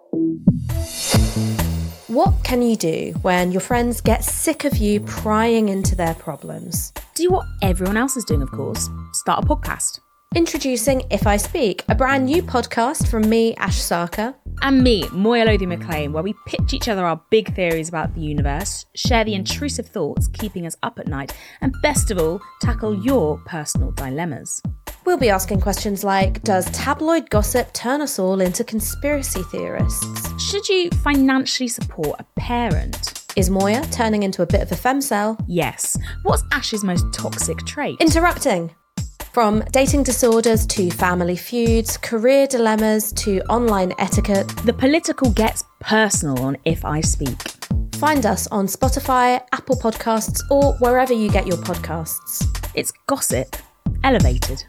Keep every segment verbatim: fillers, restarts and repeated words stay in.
What can you do when your friends get sick of you prying into their problems? Do what everyone else is doing, of course. Start a podcast. Introducing If I Speak, a brand new podcast from me, Ash Sarkar. And me, Moya Lothian-McLean, where we pitch each other our big theories about the universe, share the intrusive thoughts keeping us up at night, and best of all, tackle your personal dilemmas. We'll be asking questions like, does tabloid gossip turn us all into conspiracy theorists? Should you financially support a parent? Is Moya turning into a bit of a femcel? Yes. What's Ash's most toxic trait? Interrupting. From dating disorders to family feuds, career dilemmas to online etiquette. The political gets personal on If I Speak. Find us on Spotify, Apple Podcasts, or wherever you get your podcasts. It's gossip elevated.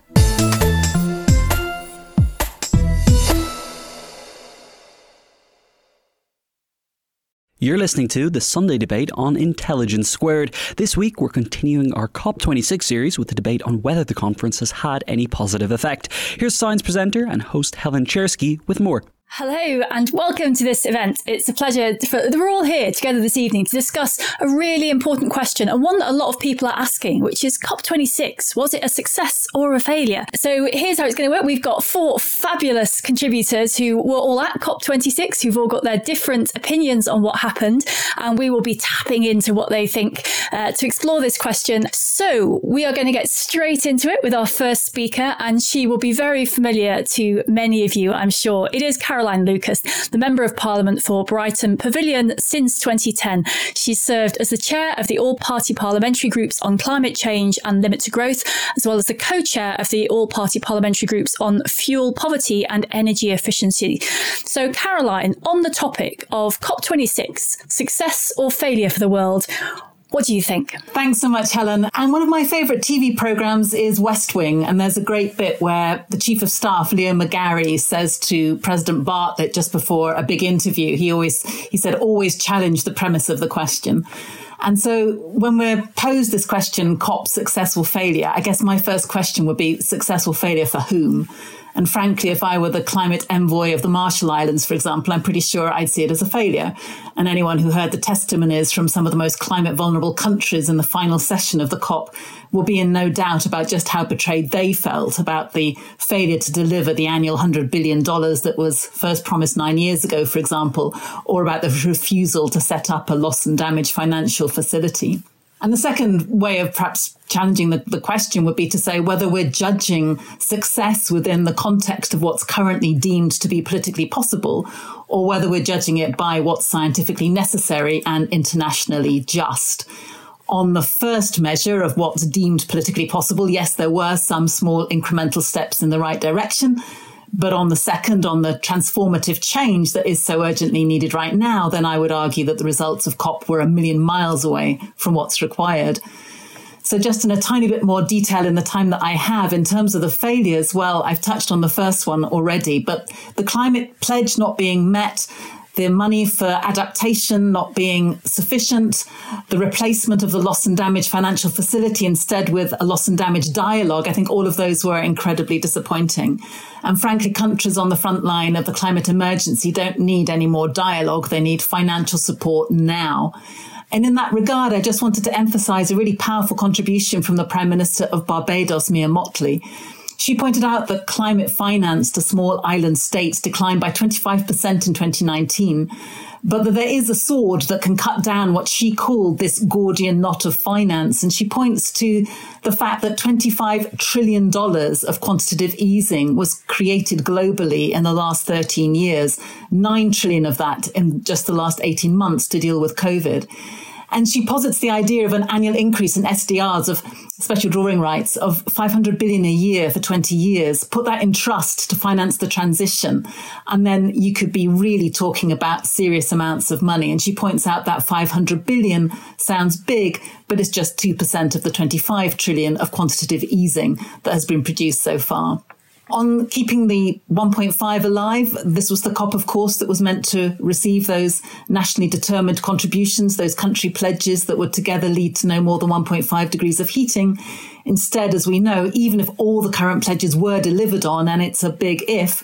You're listening to the Sunday debate on Intelligence Squared. This week, we're continuing our COP twenty-six series with the debate on whether the conference has had any positive effect. Here's Science presenter and host Helen Chersky with more. Hello and welcome to this event. It's a pleasure for, we're all here together this evening to discuss a really important question and one that a lot of people are asking, which is COP twenty-six. Was it a success or a failure? So here's how it's going to work. We've got four fabulous contributors who were all at COP twenty-six, who've all got their different opinions on what happened, and we will be tapping into what they think uh, to explore this question. So we are going to get straight into it with our first speaker, and she will be very familiar to many of you, I'm sure. It is Caroline Caroline Lucas, the Member of Parliament for Brighton Pavilion since twenty ten. She's served as the chair of the All-Party Parliamentary Groups on Climate Change and Limit to Growth, as well as the co-chair of the All-Party Parliamentary Groups on Fuel Poverty and Energy Efficiency. So, Caroline, on the topic of COP twenty-six, success or failure for the world, what do you think? Thanks so much, Helen. And one of my favourite T V programmes is West Wing. And there's a great bit where the Chief of Staff, Leo McGarry, says to President Bartlett just before a big interview, he always, he said, always challenge the premise of the question. And so when we're posed this question, COP successful failure, I guess my first question would be successful failure for whom? And frankly, if I were the climate envoy of the Marshall Islands, for example, I'm pretty sure I'd see it as a failure. And anyone who heard the testimonies from some of the most climate vulnerable countries in the final session of the COP will be in no doubt about just how betrayed they felt about the failure to deliver the annual one hundred billion dollars that was first promised nine years ago, for example, or about the refusal to set up a loss and damage financial facility. And the second way of perhaps challenging the, the question would be to say whether we're judging success within the context of what's currently deemed to be politically possible, or whether we're judging it by what's scientifically necessary and internationally just. On the first measure of what's deemed politically possible, yes, there were some small incremental steps in the right direction. But on the second, on the transformative change that is so urgently needed right now, then I would argue that the results of COP were a million miles away from what's required. So just in a tiny bit more detail in the time that I have, in terms of the failures, well, I've touched on the first one already, but the climate pledge not being met, the money for adaptation not being sufficient, the replacement of the loss and damage financial facility instead with a loss and damage dialogue, I think all of those were incredibly disappointing. And frankly, countries on the front line of the climate emergency don't need any more dialogue. They need financial support now. And in that regard, I just wanted to emphasize a really powerful contribution from the Prime Minister of Barbados, Mia Mottley. She pointed out that climate finance to small island states declined by twenty-five percent in twenty nineteen, but that there is a sword that can cut down what she called this Gordian knot of finance. And she points to the fact that twenty-five trillion dollars of quantitative easing was created globally in the last thirteen years, nine trillion dollars of that in just the last eighteen months to deal with COVID. And she posits the idea of an annual increase in S D Rs, of special drawing rights, of five hundred billion dollars a year for twenty years. Put that in trust to finance the transition. And then you could be really talking about serious amounts of money. And she points out that five hundred billion dollars sounds big, but it's just two percent of the twenty-five trillion dollars of quantitative easing that has been produced so far. On keeping the one point five alive, this was the COP, of course, that was meant to receive those nationally determined contributions, those country pledges that would together lead to no more than one point five degrees of heating. Instead, as we know, even if all the current pledges were delivered on, and it's a big if,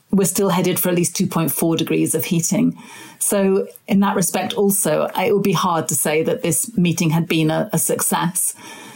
we're still headed for at least two point four degrees of heating. So in that respect, also, it would be hard to say that this meeting had been a, a success.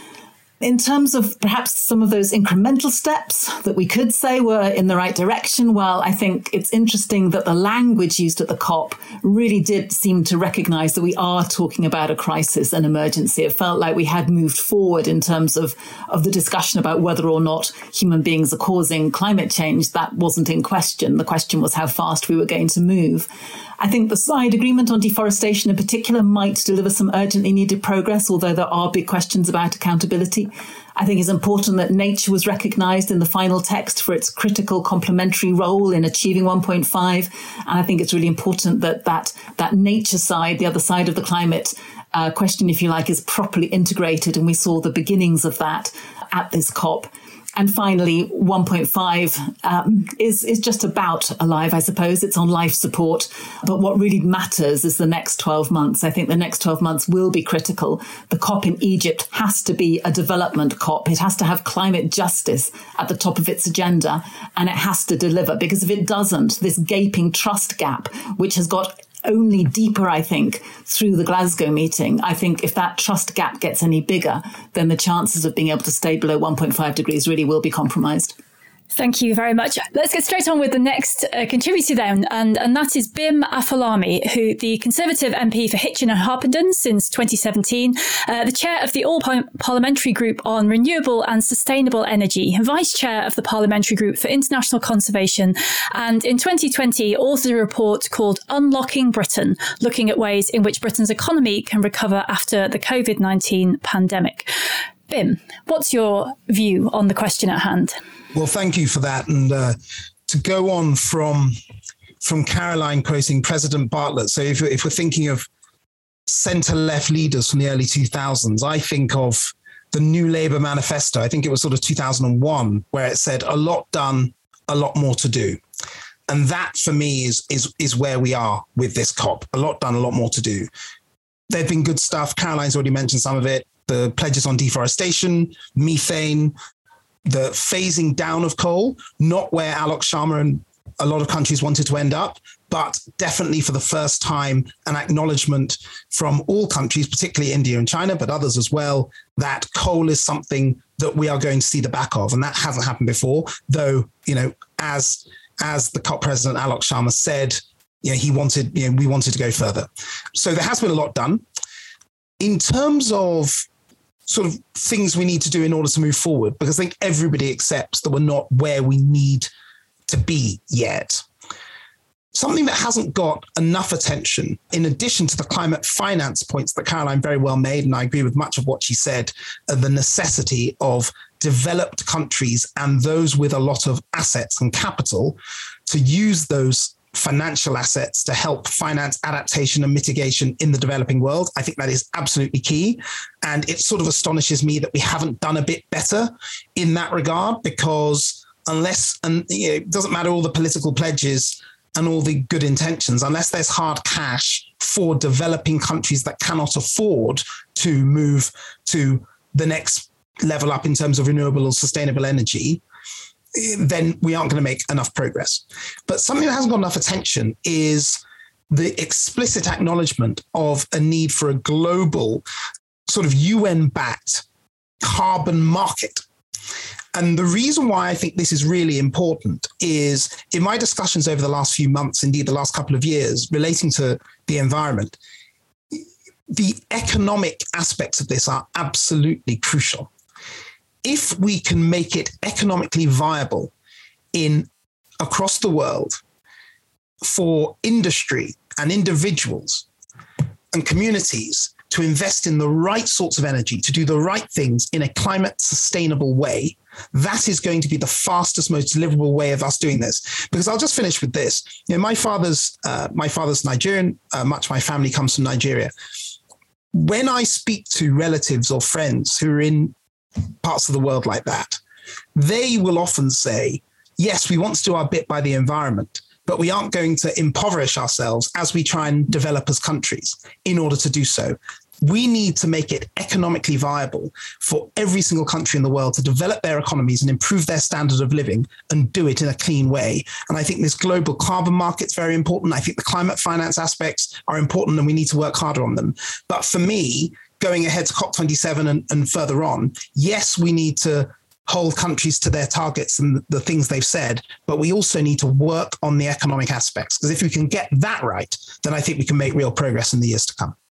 In terms of perhaps some of those incremental steps that we could say were in the right direction, well, I think it's interesting that the language used at the COP really did seem to recognize that we are talking about a crisis, an emergency. It felt like we had moved forward in terms of, of the discussion about whether or not human beings are causing climate change. That wasn't in question. The question was how fast we were going to move. I think the side agreement on deforestation in particular might deliver some urgently needed progress, although there are big questions about accountability. I think it's important that nature was recognised in the final text for its critical complementary role in achieving one point five. And I think it's really important that that, that nature side, the other side of the climate uh, question, if you like, is properly integrated. And we saw the beginnings of that at this COP. And finally, one point five um, is, is just about alive, I suppose. It's on life support. But what really matters is the next twelve months. I think the next twelve months will be critical. The COP in Egypt has to be a development COP. It has to have climate justice at the top of its agenda, and it has to deliver. Because if it doesn't, this gaping trust gap, which has got only deeper, I think, through the Glasgow meeting. I think if that trust gap gets any bigger, then the chances of being able to stay below one point five degrees really will be compromised. Thank you very much. Let's get straight on with the next uh, contributor then, and, and that is Bim Afolabi, who the Conservative M P for Hitchin and Harpenden since twenty seventeen, uh, the chair of the All-Parliamentary Group on Renewable and Sustainable Energy, vice chair of the Parliamentary Group for International Conservation, and in twenty twenty authored a report called Unlocking Britain, looking at ways in which Britain's economy can recover after the COVID nineteen pandemic. Bim, what's your view on the question at hand? Well, thank you for that. And uh, to go on from from Caroline quoting President Bartlett, so if, if we're thinking of centre-left leaders from the early two thousands, I think of the New Labour Manifesto. I think it was sort of two thousand one, where it said, a lot done, a lot more to do. And that, for me, is is is where we are with this COP. A lot done, a lot more to do. There've been good stuff. Caroline's already mentioned some of it. The pledges on deforestation, methane, the phasing down of coal, not where Alok Sharma and a lot of countries wanted to end up, but definitely for the first time an acknowledgement from all countries, particularly India and China, but others as well, that coal is something that we are going to see the back of. And that hasn't happened before, though, you know, as as the COP president, Alok Sharma, said, you know, he wanted, you know, we wanted to go further. So there has been a lot done. In terms of sort of things we need to do in order to move forward, because I think everybody accepts that we're not where we need to be yet. Something that hasn't got enough attention, in addition to the climate finance points that Caroline very well made, and I agree with much of what she said, uh, the necessity of developed countries and those with a lot of assets and capital to use those financial assets to help finance adaptation and mitigation in the developing world. I think that is absolutely key. And it sort of astonishes me that we haven't done a bit better in that regard, because unless, and you know, it doesn't matter all the political pledges and all the good intentions, unless there's hard cash for developing countries that cannot afford to move to the next level up in terms of renewable or sustainable energy, then we aren't going to make enough progress. But something that hasn't got enough attention is the explicit acknowledgement of a need for a global sort of U N-backed carbon market. And the reason why I think this is really important is in my discussions over the last few months, indeed the last couple of years, relating to the environment, the economic aspects of this are absolutely crucial. If we can make it economically viable in across the world for industry and individuals and communities to invest in the right sorts of energy, to do the right things in a climate sustainable way, that is going to be the fastest, most deliverable way of us doing this. Because I'll just finish with this. You know, my father's uh, my father's Nigerian. Uh, much of my family comes from Nigeria. When I speak to relatives or friends who are in parts of the world like that, they will often say, yes, we want to do our bit by the environment, but we aren't going to impoverish ourselves as we try and develop as countries in order to do so. We need to make it economically viable for every single country in the world to develop their economies and improve their standard of living and do it in a clean way. And I think this global carbon market is very important. I think the climate finance aspects are important and we need to work harder on them. But for me, going ahead to COP twenty-seven and, and further on, yes, we need to hold countries to their targets and the things they've said, but we also need to work on the economic aspects. Because if we can get that right, then I think we can make real progress in the years to come.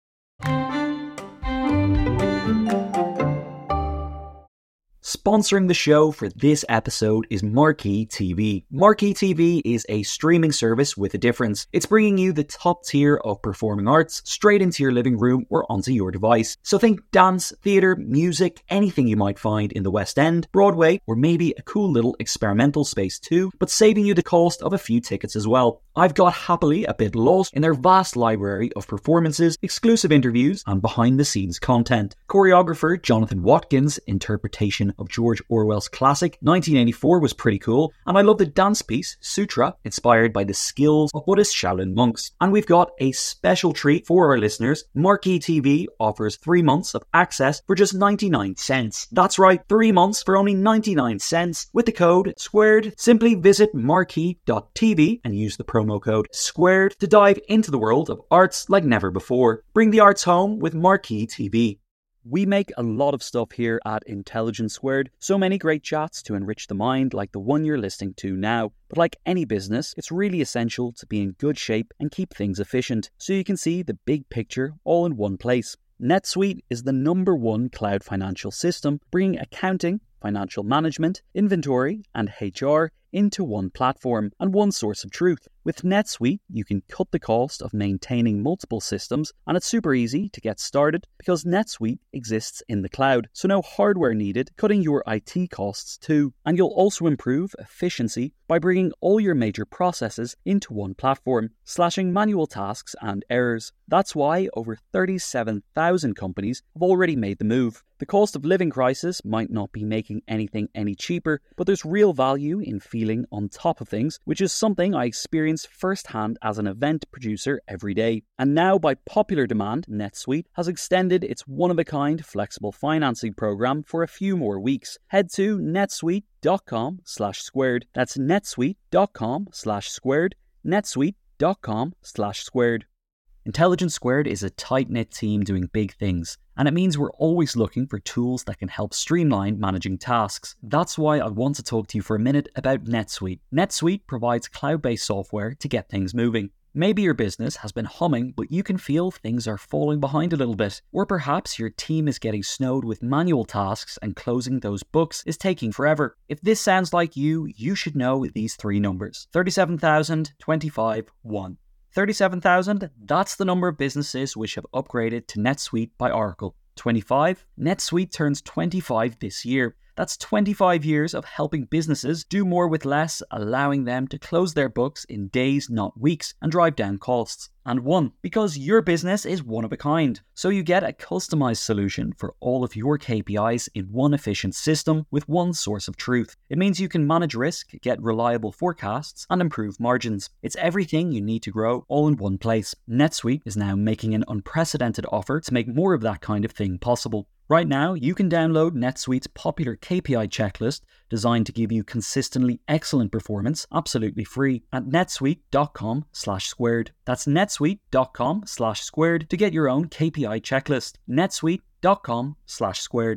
Sponsoring the show for this episode is Marquee T V. Marquee T V is a streaming service with a difference. It's bringing you the top tier of performing arts straight into your living room or onto your device. So think dance, theatre, music, anything you might find in the West End, Broadway, or maybe a cool little experimental space too, but saving you the cost of a few tickets as well. I've got happily a bit lost in their vast library of performances, exclusive interviews, and behind-the-scenes content. Choreographer Jonathan Watkins' interpretation of George Orwell's classic nineteen eighty-four was pretty cool, and I love the dance piece Sutra, inspired by the skills of Buddhist Shaolin monks. And we've got a special treat for our listeners. Marquee T V offers three months of access for just ninety-nine cents. That's right, three months for only ninety-nine cents with the code SQUARED. Simply visit marquee dot t v and use the promo code SQUARED to dive into the world of arts like never before. Bring the arts home with Marquee T V. We make a lot of stuff here at Intelligence Squared, so many great chats to enrich the mind like the one you're listening to now. But like any business, it's really essential to be in good shape and keep things efficient, so you can see the big picture all in one place. NetSuite is the number one cloud financial system, bringing accounting, financial management, inventory, and H R into one platform and one source of truth. With NetSuite, you can cut the cost of maintaining multiple systems, and it's super easy to get started because NetSuite exists in the cloud, so no hardware needed, cutting your I T costs too. And you'll also improve efficiency by bringing all your major processes into one platform, slashing manual tasks and errors. That's why over thirty-seven thousand companies have already made the move. The cost of living crisis might not be making anything any cheaper, but there's real value in feeling on top of things, which is something I experience firsthand as an event producer every day. And now, by popular demand, NetSuite has extended its one-of-a-kind flexible financing program for a few more weeks. Head to netsuite.com slash squared. That's netsuite.com slash squared. netsuite.com slash squared. Intelligence Squared is a tight-knit team doing big things, and it means we're always looking for tools that can help streamline managing tasks. That's why I want to talk to you for a minute about NetSuite. NetSuite provides cloud-based software to get things moving. Maybe your business has been humming, but you can feel things are falling behind a little bit. Or perhaps your team is getting snowed with manual tasks and closing those books is taking forever. If this sounds like you, you should know these three numbers. thirty-seven thousand, twenty-five, one. thirty-seven thousand, that's the number of businesses which have upgraded to NetSuite by Oracle. twenty-five, NetSuite turns twenty-five this year. That's twenty-five years of helping businesses do more with less, allowing them to close their books in days, not weeks, and drive down costs. And one, because your business is one of a kind. So you get a customized solution for all of your K P Is in one efficient system with one source of truth. It means you can manage risk, get reliable forecasts, and improve margins. It's everything you need to grow all in one place. NetSuite is now making an unprecedented offer to make more of that kind of thing possible. Right now, you can download NetSuite's popular K P I checklist designed to give you consistently excellent performance absolutely free at netsuite.com slash squared. That's netsuite.com slash squared to get your own K P I checklist. netsuite.com slash squared.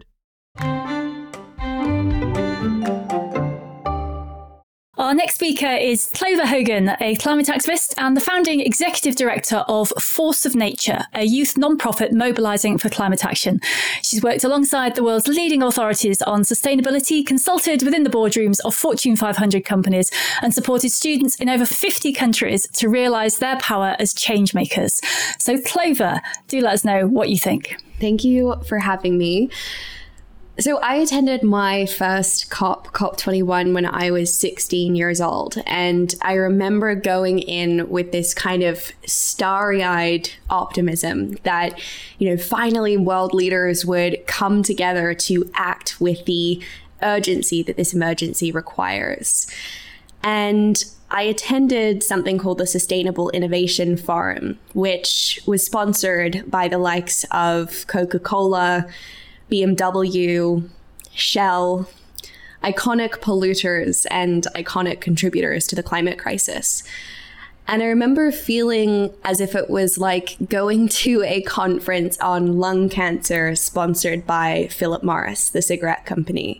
Our next speaker is Clover Hogan, a climate activist and the founding executive director of Force of Nature, a youth non-profit mobilising for climate action. She's worked alongside the world's leading authorities on sustainability, consulted within the boardrooms of Fortune five hundred companies, and supported students in over fifty countries to realise their power as change makers. So Clover, do let us know what you think. Thank you for having me. So I attended my first COP, COP twenty-one, when I was sixteen years old. And I remember going in with this kind of starry-eyed optimism that, you know, finally world leaders would come together to act with the urgency that this emergency requires. And I attended something called the Sustainable Innovation Forum, which was sponsored by the likes of Coca-Cola, B M W, Shell, iconic polluters and iconic contributors to the climate crisis. And I remember feeling as if it was like going to a conference on lung cancer sponsored by Philip Morris, the cigarette company.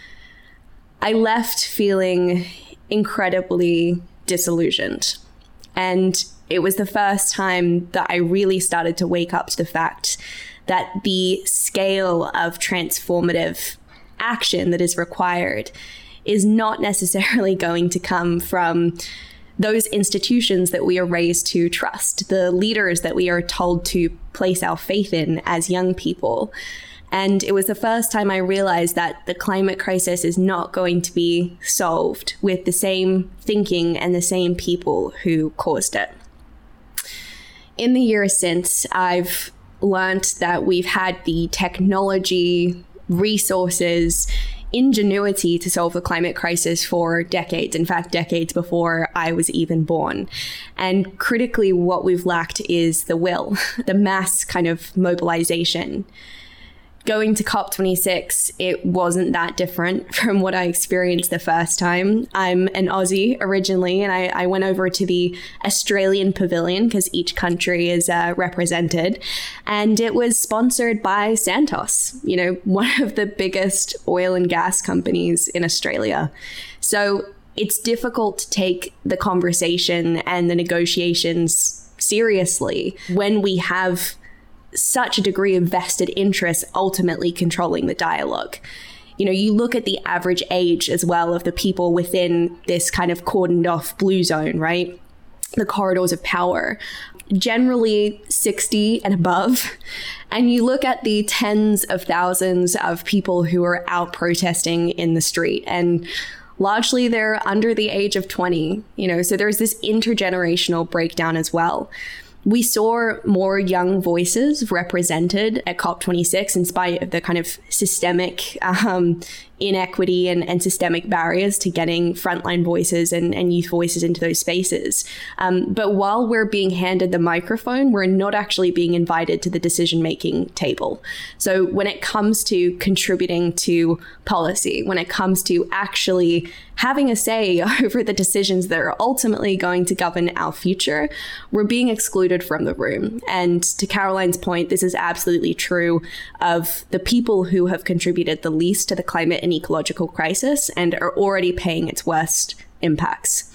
I left feeling incredibly disillusioned. And it was the first time that I really started to wake up to the fact that the scale of transformative action that is required is not necessarily going to come from those institutions that we are raised to trust, the leaders that we are told to place our faith in as young people. And it was the first time I realized that the climate crisis is not going to be solved with the same thinking and the same people who caused it. In the years since, I've learned that we've had the technology, resources, ingenuity to solve the climate crisis for decades, in fact, decades before I was even born. And critically, what we've lacked is the will, the mass kind of mobilization. Going to COP twenty-six, it wasn't that different from what I experienced the first time. I'm an Aussie originally, and I, I went over to the Australian pavilion because each country is uh, represented. And it was sponsored by Santos, you know, one of the biggest oil and gas companies in Australia. So it's difficult to take the conversation and the negotiations seriously when we have such a degree of vested interest ultimately controlling the dialogue. You know, you look at the average age as well of the people within this kind of cordoned off blue zone, right? The corridors of power, generally sixty and above. And you look at the tens of thousands of people who are out protesting in the street, and largely they're under the age of twenty, you know, so there's this intergenerational breakdown as well. We saw more young voices represented at COP twenty-six in spite of the kind of systemic um, inequity and, and systemic barriers to getting frontline voices and, and youth voices into those spaces. Um, but while we're being handed the microphone, we're not actually being invited to the decision-making table. So when it comes to contributing to policy, when it comes to actually having a say over the decisions that are ultimately going to govern our future, we're being excluded from the room. And to Caroline's point, this is absolutely true of the people who have contributed the least to the climate and ecological crisis and are already paying its worst impacts.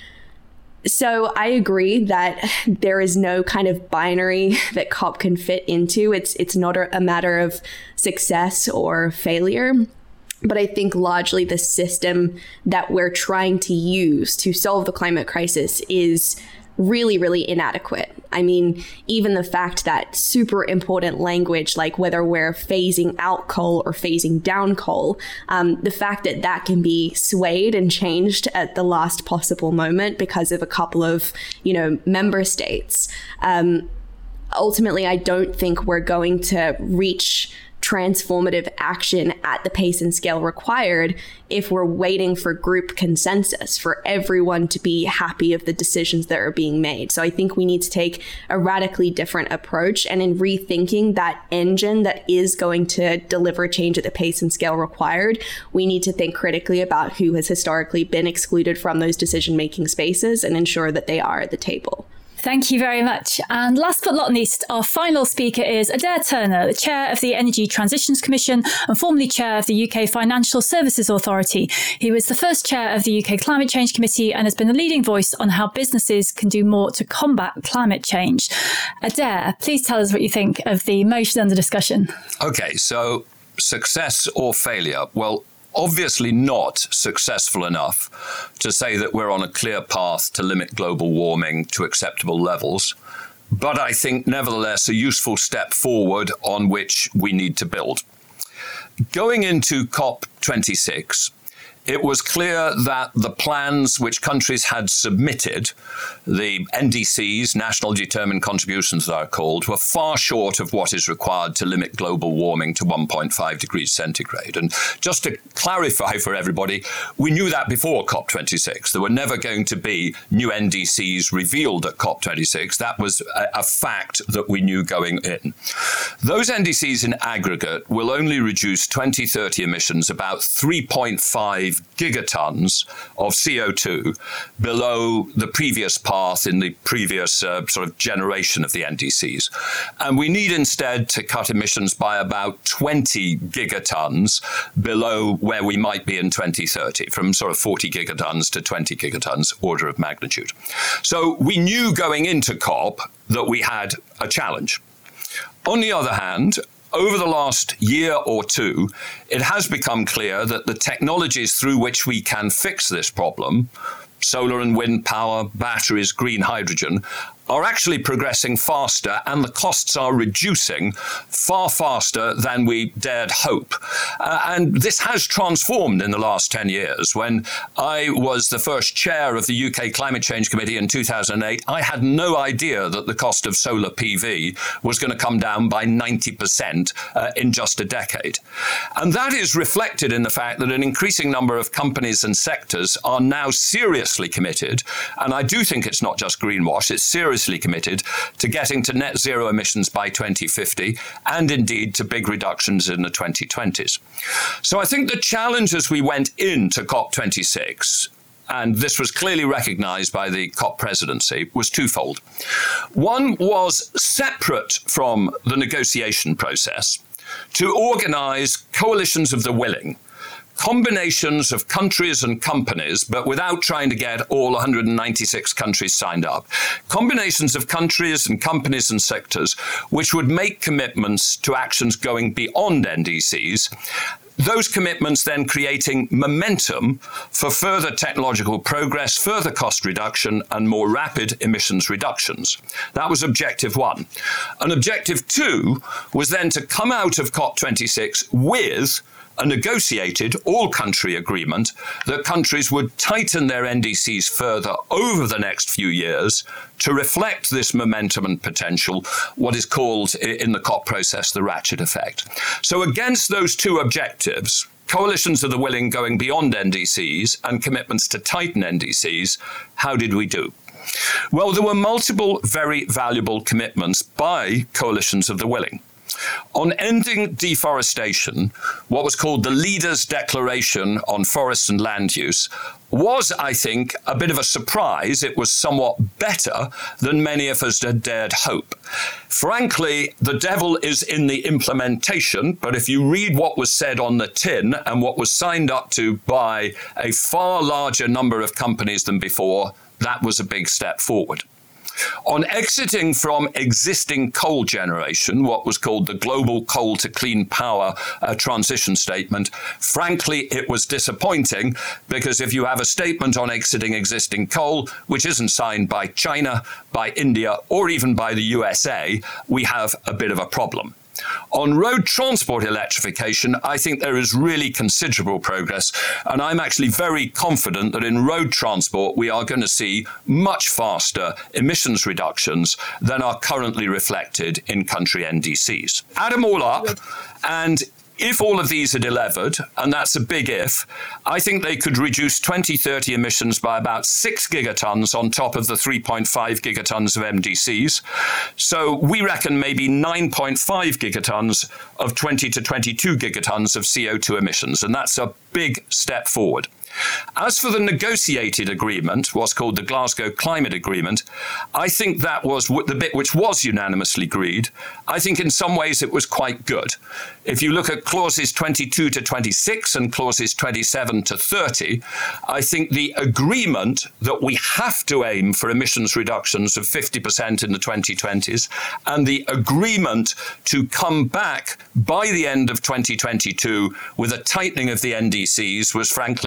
So I agree that there is no kind of binary that COP can fit into. It's it's not a matter of success or failure. But I think largely the system that we're trying to use to solve the climate crisis is really, really inadequate. I mean, even the fact that super important language, like whether we're phasing out coal or phasing down coal, um, the fact that that can be swayed and changed at the last possible moment because of a couple of, you know, member states. Um, ultimately, I don't think we're going to reach transformative action at the pace and scale required if we're waiting for group consensus, for everyone to be happy of the decisions that are being made. So I think we need to take a radically different approach, and in rethinking that engine that is going to deliver change at the pace and scale required, we need to think critically about who has historically been excluded from those decision-making spaces and ensure that they are at the table. Thank you very much. And last but not least, our final speaker is Adair Turner, the chair of the Energy Transitions Commission and formerly chair of the U K Financial Services Authority. He was the first chair of the U K Climate Change Committee and has been a leading voice on how businesses can do more to combat climate change. Adair, please tell us what you think of the motion under discussion. OK, so success or failure? Well, obviously not successful enough to say that we're on a clear path to limit global warming to acceptable levels, but I think nevertheless a useful step forward on which we need to build. Going into COP twenty-six, it was clear that the plans which countries had submitted, the N D Cs, National Determined Contributions they are called, were far short of what is required to limit global warming to one point five degrees centigrade. And just to clarify for everybody, we knew that before COP twenty-six. There were never going to be new N D Cs revealed at COP twenty-six. That was a, a fact that we knew going in. Those N D Cs in aggregate will only reduce twenty thirty emissions about three point five gigatons of C O two below the previous path in the previous uh, sort of generation of the N D Cs. And we need instead to cut emissions by about twenty gigatons below where we might be in twenty thirty, from sort of forty gigatons to twenty gigatons order of magnitude. So we knew going into COP that we had a challenge. On the other hand, over the last year or two, it has become clear that the technologies through which we can fix this problem, solar and wind power, batteries, green hydrogen, are actually progressing faster, and the costs are reducing far faster than we dared hope. Uh, and this has transformed in the last ten years. When I was the first chair of the U K Climate Change Committee in two thousand eight, I had no idea that the cost of solar P V was going to come down by ninety percent uh, in just a decade. And that is reflected in the fact that an increasing number of companies and sectors are now seriously committed, and I do think it's not just greenwash, it's seriously committed to getting to net zero emissions by twenty fifty, and indeed to big reductions in the twenty twenties. So I think the challenge as we went into COP twenty-six, and this was clearly recognized by the COP presidency, was twofold. One was separate from the negotiation process to organize coalitions of the willing, combinations of countries and companies, but without trying to get all one hundred ninety-six countries signed up. Combinations of countries and companies and sectors which would make commitments to actions going beyond N D Cs. Those commitments then creating momentum for further technological progress, further cost reduction, and more rapid emissions reductions. That was objective one. And objective two was then to come out of COP twenty-six with a negotiated all-country agreement that countries would tighten their N D Cs further over the next few years to reflect this momentum and potential, what is called in the COP process the ratchet effect. So against those two objectives, coalitions of the willing going beyond N D Cs and commitments to tighten N D Cs, how did we do? Well, there were multiple very valuable commitments by coalitions of the willing. On ending deforestation, what was called the Leaders' Declaration on Forests and Land Use was, I think, a bit of a surprise. It was somewhat better than many of us had dared hope. Frankly, the devil is in the implementation, but if you read what was said on the tin and what was signed up to by a far larger number of companies than before, that was a big step forward. On exiting from existing coal generation, what was called the Global Coal to Clean Power uh, Transition Statement, frankly, it was disappointing, because if you have a statement on exiting existing coal, which isn't signed by China, by India, or even by the U S A, we have a bit of a problem. On road transport electrification, I think there is really considerable progress, and I'm actually very confident that in road transport we are going to see much faster emissions reductions than are currently reflected in country N D Cs. Add them all up, and if all of these are delivered, and that's a big if, I think they could reduce twenty thirty emissions by about six gigatons on top of the three point five gigatons of N D Cs. So we reckon maybe nine point five gigatons of twenty to twenty-two gigatons of C O two emissions, and that's a big step forward. As for the negotiated agreement, what's called the Glasgow Climate Agreement, I think that was the bit which was unanimously agreed. I think in some ways it was quite good. If you look at clauses twenty-two to twenty-six and clauses twenty-seven to thirty, I think the agreement that we have to aim for emissions reductions of fifty percent in the twenty twenties, and the agreement to come back by the end of twenty twenty-two with a tightening of the N D Cs was frankly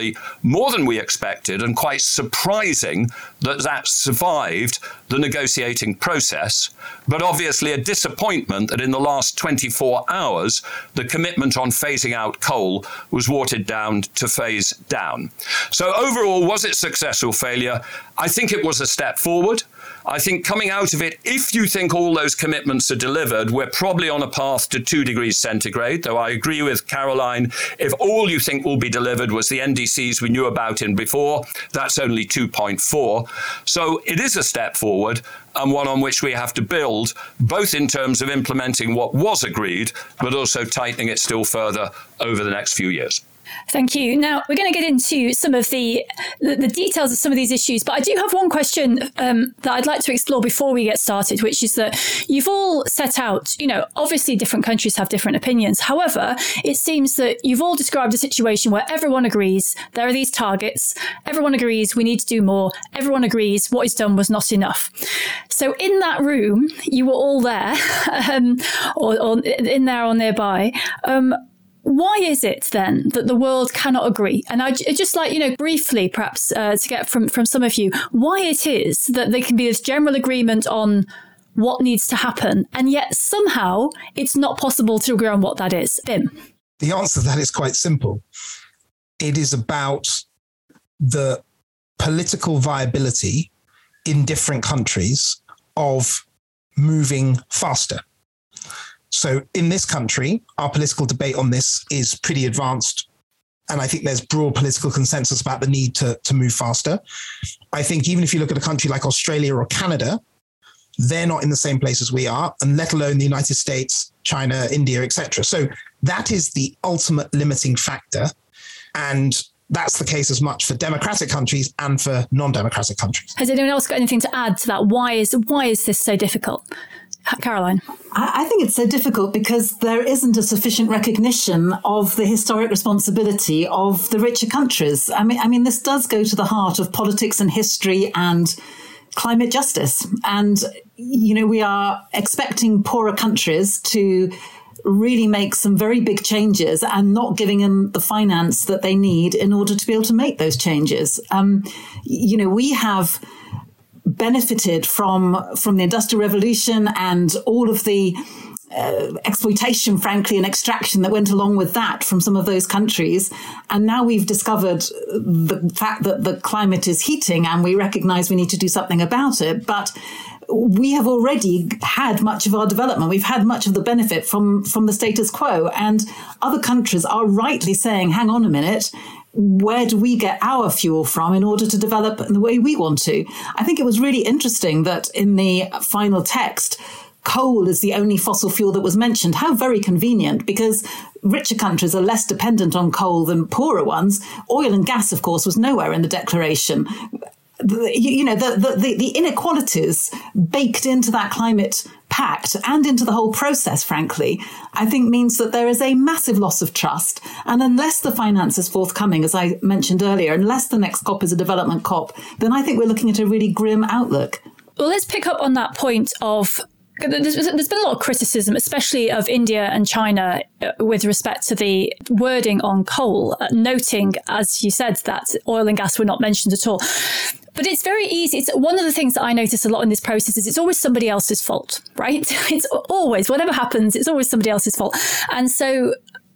more than we expected, and quite surprising that that survived the negotiating process, but obviously a disappointment that in the last twenty-four hours, the commitment on phasing out coal was watered down to phase down. So overall, was it success or failure? I think it was a step forward. I think coming out of it, if you think all those commitments are delivered, we're probably on a path to two degrees centigrade, though I agree with Caroline, if all you think will be delivered was the N D Cs we knew about in before, that's only two point four. So it is a step forward, and one on which we have to build, both in terms of implementing what was agreed, but also tightening it still further over the next few years. Thank you. Now, we're going to get into some of the, the, the details of some of these issues, but I do have one question um, that I'd like to explore before we get started, which is that you've all set out, you know, obviously different countries have different opinions. However, it seems that you've all described a situation where everyone agrees there are these targets, everyone agrees we need to do more, everyone agrees what is done was not enough. So in that room, you were all there, um, or, or in there or nearby. Um, Why is it then that the world cannot agree? And I just like, you know, briefly, perhaps uh, to get from, from some of you, why it is that there can be this general agreement on what needs to happen, and yet somehow it's not possible to agree on what that is. Bim. The answer to that is quite simple. It is about the political viability in different countries of moving faster. So in this country, our political debate on this is pretty advanced. And I think there's broad political consensus about the need to, to move faster. I think even if you look at a country like Australia or Canada, they're not in the same place as we are, and let alone the United States, China, India, et cetera. So that is the ultimate limiting factor. And that's the case as much for democratic countries and for non-democratic countries. Has anyone else got anything to add to that? Why is why is this so difficult? Caroline? I think it's so difficult because there isn't a sufficient recognition of the historic responsibility of the richer countries. I mean, I mean, this does go to the heart of politics and history and climate justice. And, you know, we are expecting poorer countries to really make some very big changes and not giving them the finance that they need in order to be able to make those changes. Um, you know, we have benefited from from the Industrial Revolution and all of the uh, exploitation, frankly, and extraction that went along with that from some of those countries. And now we've discovered the fact that the climate is heating and we recognize we need to do something about it. But we have already had much of our development. We've had much of the benefit from, from the status quo. And other countries are rightly saying, hang on a minute, where do we get our fuel from in order to develop in the way we want to? I think it was really interesting that in the final text, coal is the only fossil fuel that was mentioned. How very convenient, because richer countries are less dependent on coal than poorer ones. Oil and gas, of course, was nowhere in the declaration. The, you know, the, the, the inequalities baked into that climate pact and into the whole process, frankly, I think means that there is a massive loss of trust. And unless the finance is forthcoming, as I mentioned earlier, unless the next COP is a development COP, then I think we're looking at a really grim outlook. Well, let's pick up on that point of There's, there's been a lot of criticism, especially of India and China, uh, with respect to the wording on coal, uh, noting, as you said, that oil and gas were not mentioned at all. But it's very easy. It's one of the things that I notice a lot in this process is it's always somebody else's fault, right? It's always, whatever happens, it's always somebody else's fault. And so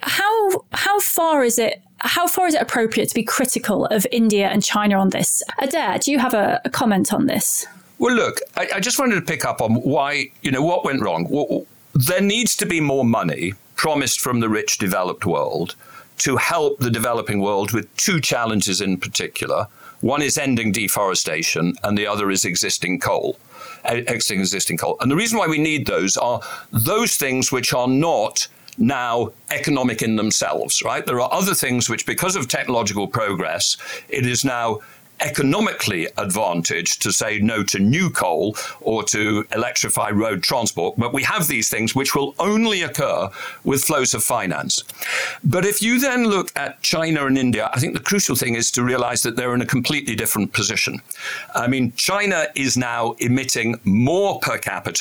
how how far is it how far is it appropriate to be critical of India and China on this? Adair, do you have a, a comment on this? Well, look, I, I just wanted to pick up on why, you know, what went wrong. Well, there needs to be more money promised from the rich developed world to help the developing world with two challenges in particular. One is ending deforestation and the other is existing coal, exiting existing coal. And the reason why we need those are those things which are not now economic in themselves, right? There are other things which, because of technological progress, it is now economically advantaged to say no to new coal or to electrify road transport. But we have these things which will only occur with flows of finance. But if you then look at China and India, I think the crucial thing is to realize that they're in a completely different position. I mean, China is now emitting more per capita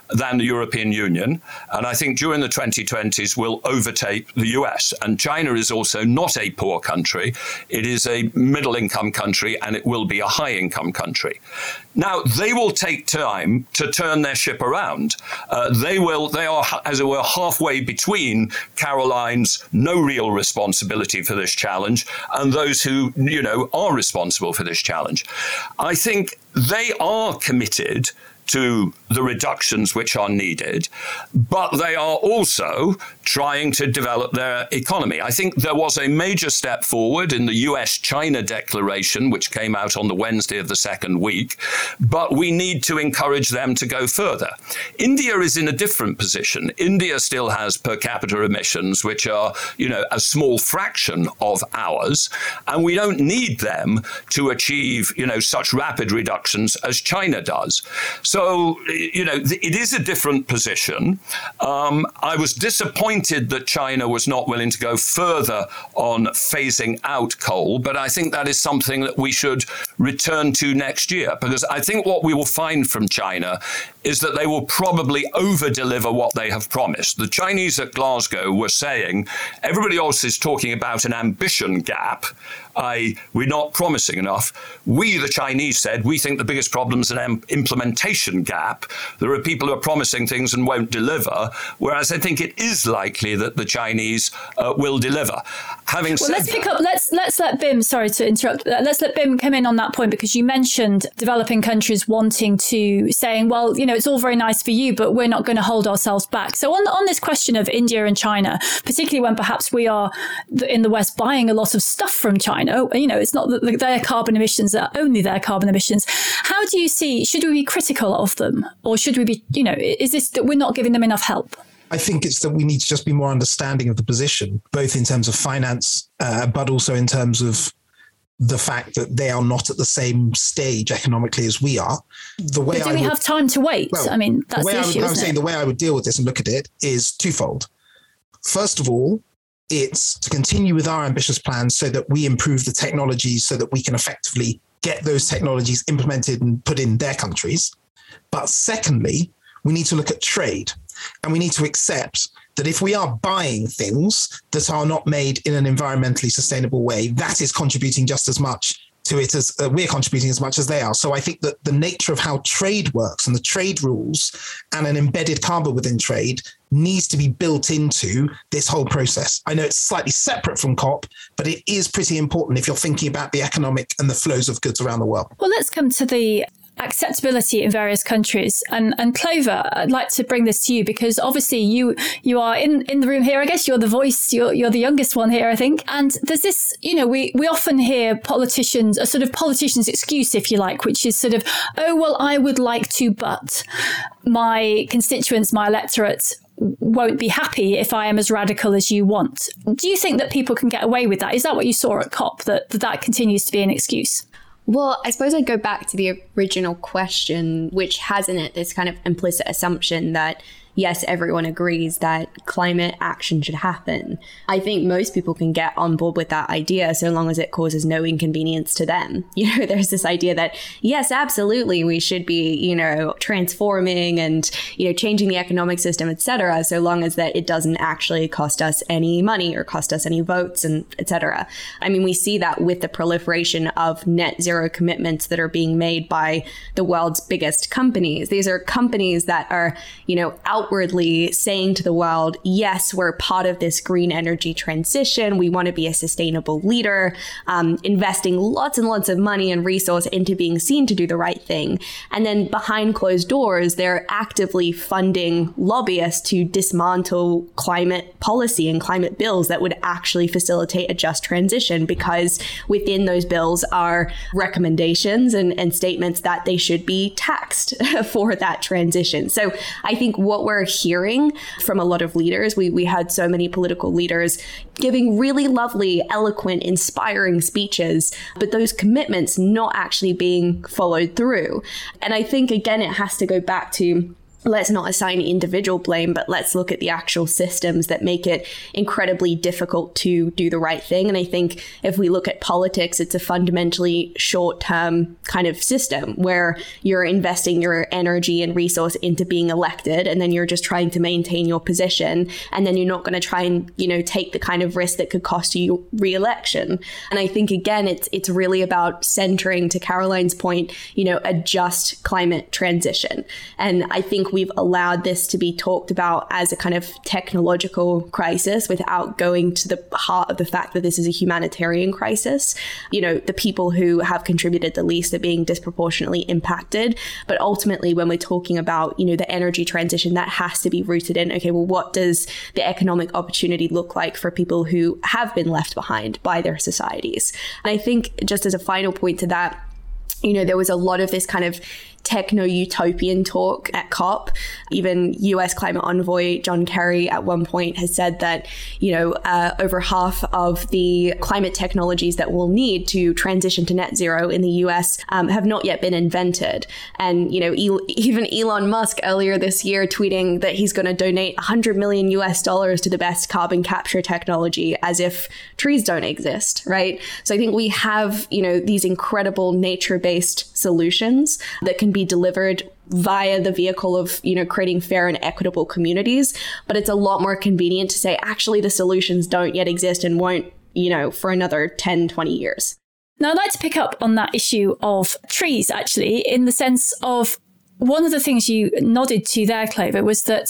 than the European Union. And I think during the twenty twenties will overtake the U S. And China is also not a poor country. It is a middle income country, and it will be a high income country. Now, they will take time to turn their ship around. Uh, they will, they are, as it were, halfway between Caroline's no real responsibility for this challenge and those who, you know, are responsible for this challenge. I think they are committed to the reductions which are needed, but they are also trying to develop their economy. I think there was a major step forward in the U S China declaration, which came out on the Wednesday of the second week, but we need to encourage them to go further. India is in a different position. India still has per capita emissions, which are, you know, a small fraction of ours, and we don't need them to achieve, you know, such rapid reductions as China does. So, you know, it is a different position. Um, I was disappointed that China was not willing to go further on phasing out coal, but I think that is something that we should return to next year, because I think what we will find from China is that they will probably over-deliver what they have promised. The Chinese at Glasgow were saying, everybody else is talking about an ambition gap, that is we're not promising enough. We, the Chinese, said, we think the biggest problem is an am- implementation gap. There are people who are promising things and won't deliver, whereas I think it is likely that the Chinese uh, will deliver. Having well, said let's that, pick up. Let's let's let Bim. Sorry to interrupt. Let's let Bim come in on that point, because you mentioned developing countries wanting to saying, well, you know, it's all very nice for you, but we're not going to hold ourselves back. So on on this question of India and China, particularly when perhaps we are in the West buying a lot of stuff from China, you know, it's not that their carbon emissions are only their carbon emissions. How do you see? Should we be critical of them, or should we be? You know, is this that we're not giving them enough help? I think it's that we need to just be more understanding of the position, both in terms of finance, uh, but also in terms of the fact that they are not at the same stage economically as we are. The way but do I we would, have time to wait? well, I mean, that's the, way the I would, issue, I was isn't saying it? the way I would deal with this and look at it is twofold. First of all, it's to continue with our ambitious plans so that we improve the technologies so that we can effectively get those technologies implemented and put in their countries. But secondly, we need to look at trade, and we need to accept that if we are buying things that are not made in an environmentally sustainable way, that is contributing just as much to it as uh, we're contributing as much as they are. So I think that the nature of how trade works and the trade rules and an embedded carbon within trade needs to be built into this whole process. I know it's slightly separate from COP, but it is pretty important if you're thinking about the economic and the flows of goods around the world. Well, let's come to the acceptability in various countries. And and Clover, I'd like to bring this to you, because obviously you you are in, in the room here. I guess you're the voice, you're you're the youngest one here, I think. And there's this, you know, we, we often hear politicians, a sort of politician's excuse, if you like, which is sort of, oh, well, I would like to, but my constituents, my electorate won't be happy if I am as radical as you want. Do you think that people can get away with that? Is that what you saw at COP, that that, that continues to be an excuse? Well, I suppose I'd go back to the original question, which has in it this kind of implicit assumption that, yes, everyone agrees that climate action should happen. I think most people can get on board with that idea so long as it causes no inconvenience to them. You know, there's this idea that, yes, absolutely, we should be, you know, transforming and, you know, changing the economic system, et cetera, so long as that it doesn't actually cost us any money or cost us any votes and et cetera. I mean, we see that with the proliferation of net zero commitments that are being made by the world's biggest companies. These are companies that are, you know, out outwardly saying to the world, yes, we're part of this green energy transition. We want to be a sustainable leader, um, investing lots and lots of money and resource into being seen to do the right thing. And then behind closed doors, they're actively funding lobbyists to dismantle climate policy and climate bills that would actually facilitate a just transition, because within those bills are recommendations and, and statements that they should be taxed for that transition. So I think what we're hearing from a lot of leaders, we, we had so many political leaders giving really lovely, eloquent, inspiring speeches, but those commitments not actually being followed through. And I think, again, it has to go back to let's not assign individual blame, but let's look at the actual systems that make it incredibly difficult to do the right thing. And I think if we look at politics, it's a fundamentally short-term kind of system where you're investing your energy and resource into being elected, and then you're just trying to maintain your position. And then you're not going to try and, you know, take the kind of risk that could cost you re-election. And I think, again, it's it's really about centering, to Caroline's point, you know, a just climate transition. And I think we've allowed this to be talked about as a kind of technological crisis without going to the heart of the fact that this is a humanitarian crisis. You know, the people who have contributed the least are being disproportionately impacted. But ultimately, when we're talking about, you know, the energy transition, that has to be rooted in, okay, well, what does the economic opportunity look like for people who have been left behind by their societies? And I think just as a final point to that, you know, there was a lot of this kind of techno-utopian talk at COP. Even U S climate envoy John Kerry at one point has said that, you know, uh, over half of the climate technologies that we'll need to transition to net zero in the U S um, have not yet been invented. And, you know, e- even Elon Musk earlier this year tweeting that he's going to donate one hundred million U S dollars to the best carbon capture technology, as if trees don't exist, right? So I think we have, you know, these incredible nature-based solutions that can be delivered via the vehicle of, you know, creating fair and equitable communities. But it's a lot more convenient to say, actually, the solutions don't yet exist and won't, you know, for another ten, twenty years. Now, I'd like to pick up on that issue of trees, actually, in the sense of one of the things you nodded to there, Clover, was that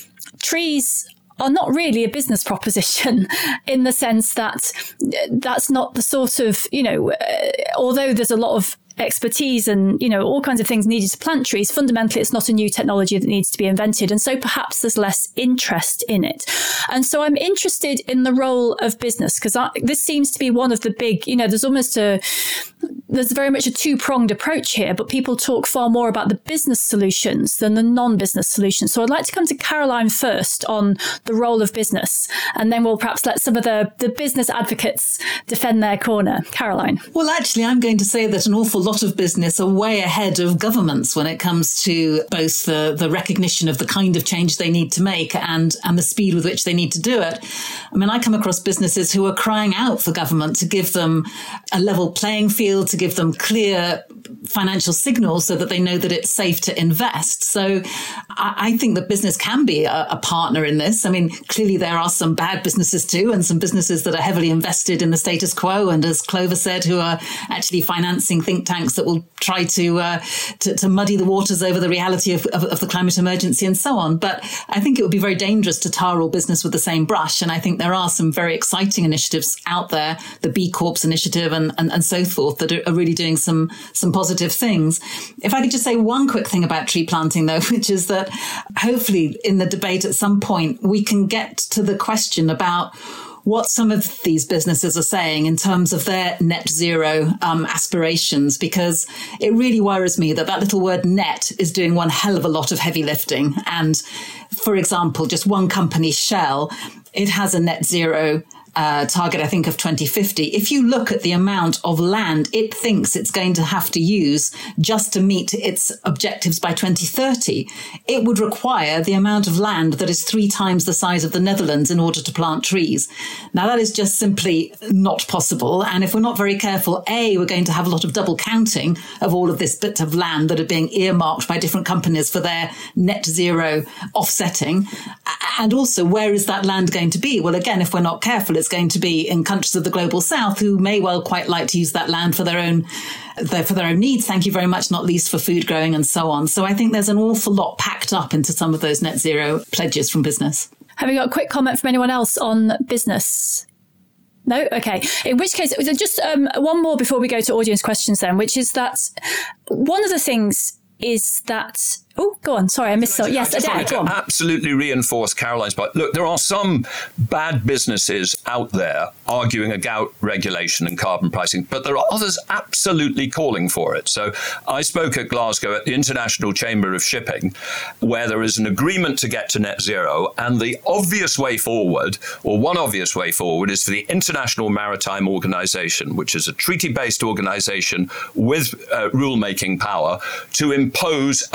trees are not really a business proposition, in the sense that that's not the sort of, you know, uh, although there's a lot of expertise and, you know, all kinds of things needed to plant trees, fundamentally it's not a new technology that needs to be invented. And so perhaps there's less interest in it. And so I'm interested in the role of business, because this seems to be one of the big, you know, there's almost a, there's very much a two-pronged approach here, but people talk far more about the business solutions than the non-business solutions. So I'd like to come to Caroline first on the role of business, and then we'll perhaps let some of the, the business advocates defend their corner. Caroline. Well, actually, I'm going to say that an awful lot of business are way ahead of governments when it comes to both the, the recognition of the kind of change they need to make and, and the speed with which they need to do it. I mean, I come across businesses who are crying out for government to give them a level playing field, to give them clear financial signals so that they know that it's safe to invest. So I, I think that business can be a, a partner in this. I mean, clearly there are some bad businesses too, and some businesses that are heavily invested in the status quo. And as Clover said, who are actually financing think tanks that will try to uh, to, to muddy the waters over the reality of, of, of the climate emergency and so on. But I think it would be very dangerous to tar all business with the same brush. And I think there are some very exciting initiatives out there, the B Corps initiative and, and, and so forth, that are, are really doing some, some positive things. If I could just say one quick thing about tree planting, though, which is that hopefully in the debate at some point, we can get to the question about what some of these businesses are saying in terms of their net zero um, aspirations, because it really worries me that that little word net is doing one hell of a lot of heavy lifting. And for example, just one company, Shell, it has a net zero Uh, target, I think, of twenty fifty. If you look at the amount of land it thinks it's going to have to use just to meet its objectives by twenty thirty, it would require the amount of land that is three times the size of the Netherlands in order to plant trees. Now, that is just simply not possible. And if we're not very careful, A, we're going to have a lot of double counting of all of this bit of land that are being earmarked by different companies for their net zero offsetting. And also, where is that land going to be? Well, again, if we're not careful, it's going to be in countries of the global south who may well quite like to use that land for their own their, for their own needs. Thank you very much, not least for food growing and so on. So I think there's an awful lot packed up into some of those net zero pledges from business. Have you got a quick comment from anyone else on business? No? Okay. In which case, just um, one more before we go to audience questions then, which is that one of the things is that... Oh, go on. Sorry, I missed something. Yes, I just Adair, go on. Absolutely reinforce Caroline's point. Look, there are some bad businesses out there arguing about regulation and carbon pricing, but there are others absolutely calling for it. So I spoke at Glasgow at the International Chamber of Shipping, where there is an agreement to get to net zero, and the obvious way forward, or one obvious way forward, is for the International Maritime Organization, which is a treaty-based organization with uh, rule-making power, to impose a global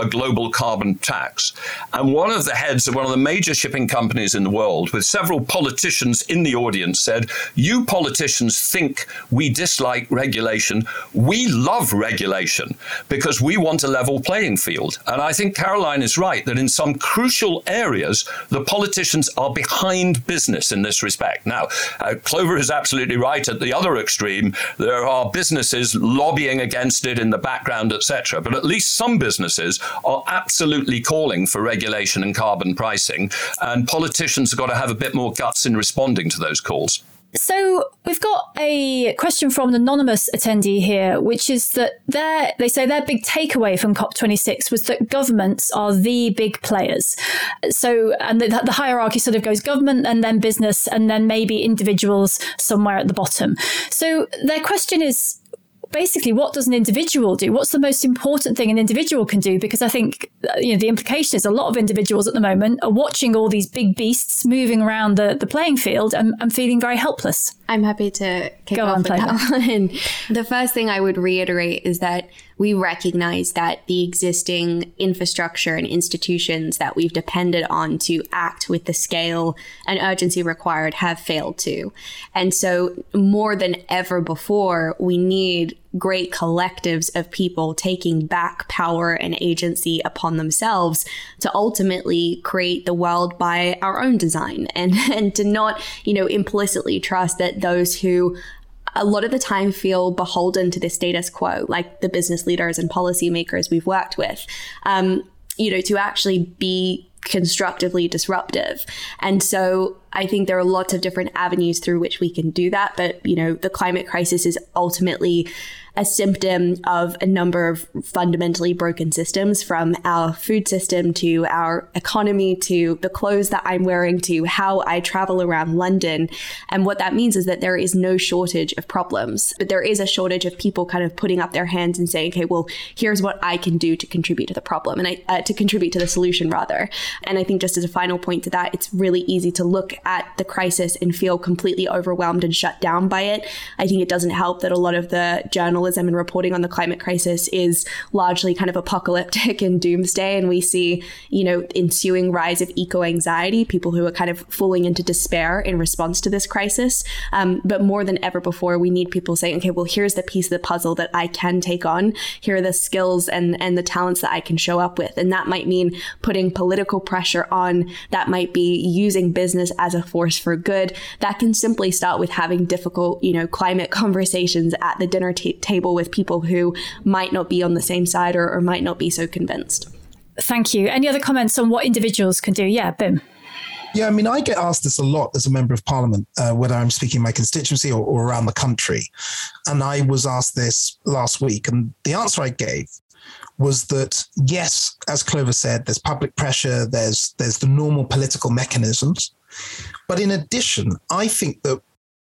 global carbon tax. And one of the heads of one of the major shipping companies in the world, with several politicians in the audience, said, "You politicians think we dislike regulation. We love regulation because we want a level playing field." And I think Caroline is right that in some crucial areas, the politicians are behind business in this respect. Now, uh, Clover is absolutely right. At the other extreme, there are businesses lobbying against it in the background, et cetera. But at least some businesses are absolutely calling for regulation and carbon pricing, and politicians have got to have a bit more guts in responding to those calls. So we've got a question from an anonymous attendee here, which is that their, they say their big takeaway from COP twenty-six was that governments are the big players. So, and the, the hierarchy sort of goes government and then business and then maybe individuals somewhere at the bottom. So their question is, basically, what does an individual do? What's the most important thing an individual can do? Because I think, you know, the implication is a lot of individuals at the moment are watching all these big beasts moving around the, the playing field and, and feeling very helpless. I'm happy to kick Go off on, with that one. The first thing I would reiterate is that we recognize that the existing infrastructure and institutions that we've depended on to act with the scale and urgency required have failed to. And so more than ever before, we need great collectives of people taking back power and agency upon themselves to ultimately create the world by our own design, and, and to not, you know, implicitly trust that those who a lot of the time feel beholden to the status quo, like the business leaders and policymakers we've worked with, um, you know, to actually be constructively disruptive. And so I think there are lots of different avenues through which we can do that. But, you know, the climate crisis is ultimately a symptom of a number of fundamentally broken systems, from our food system to our economy to the clothes that I'm wearing to how I travel around London. And what that means is that there is no shortage of problems, but there is a shortage of people kind of putting up their hands and saying, okay, well, here's what I can do to contribute to the problem and I, uh, to contribute to the solution rather. And I think just as a final point to that, it's really easy to look at the crisis and feel completely overwhelmed and shut down by it. I think it doesn't help that a lot of the journalism and reporting on the climate crisis is largely kind of apocalyptic and doomsday. And we see, you know, ensuing rise of eco-anxiety, people who are kind of falling into despair in response to this crisis. Um, but more than ever before, we need people saying, okay, well, here's the piece of the puzzle that I can take on. Here are the skills and, and the talents that I can show up with. And that might mean putting political pressure on. That might be using business as a force for good. That can simply start with having difficult, you know, climate conversations at the dinner t- table with people who might not be on the same side or, or might not be so convinced. Thank you. Any other comments on what individuals can do? Yeah, Bim. Yeah, I mean, I get asked this a lot as a member of parliament, uh, whether I'm speaking in my constituency or, or around the country. And I was asked this last week, and the answer I gave was that, yes, as Clover said, there's public pressure, there's there's the normal political mechanisms. But in addition, I think that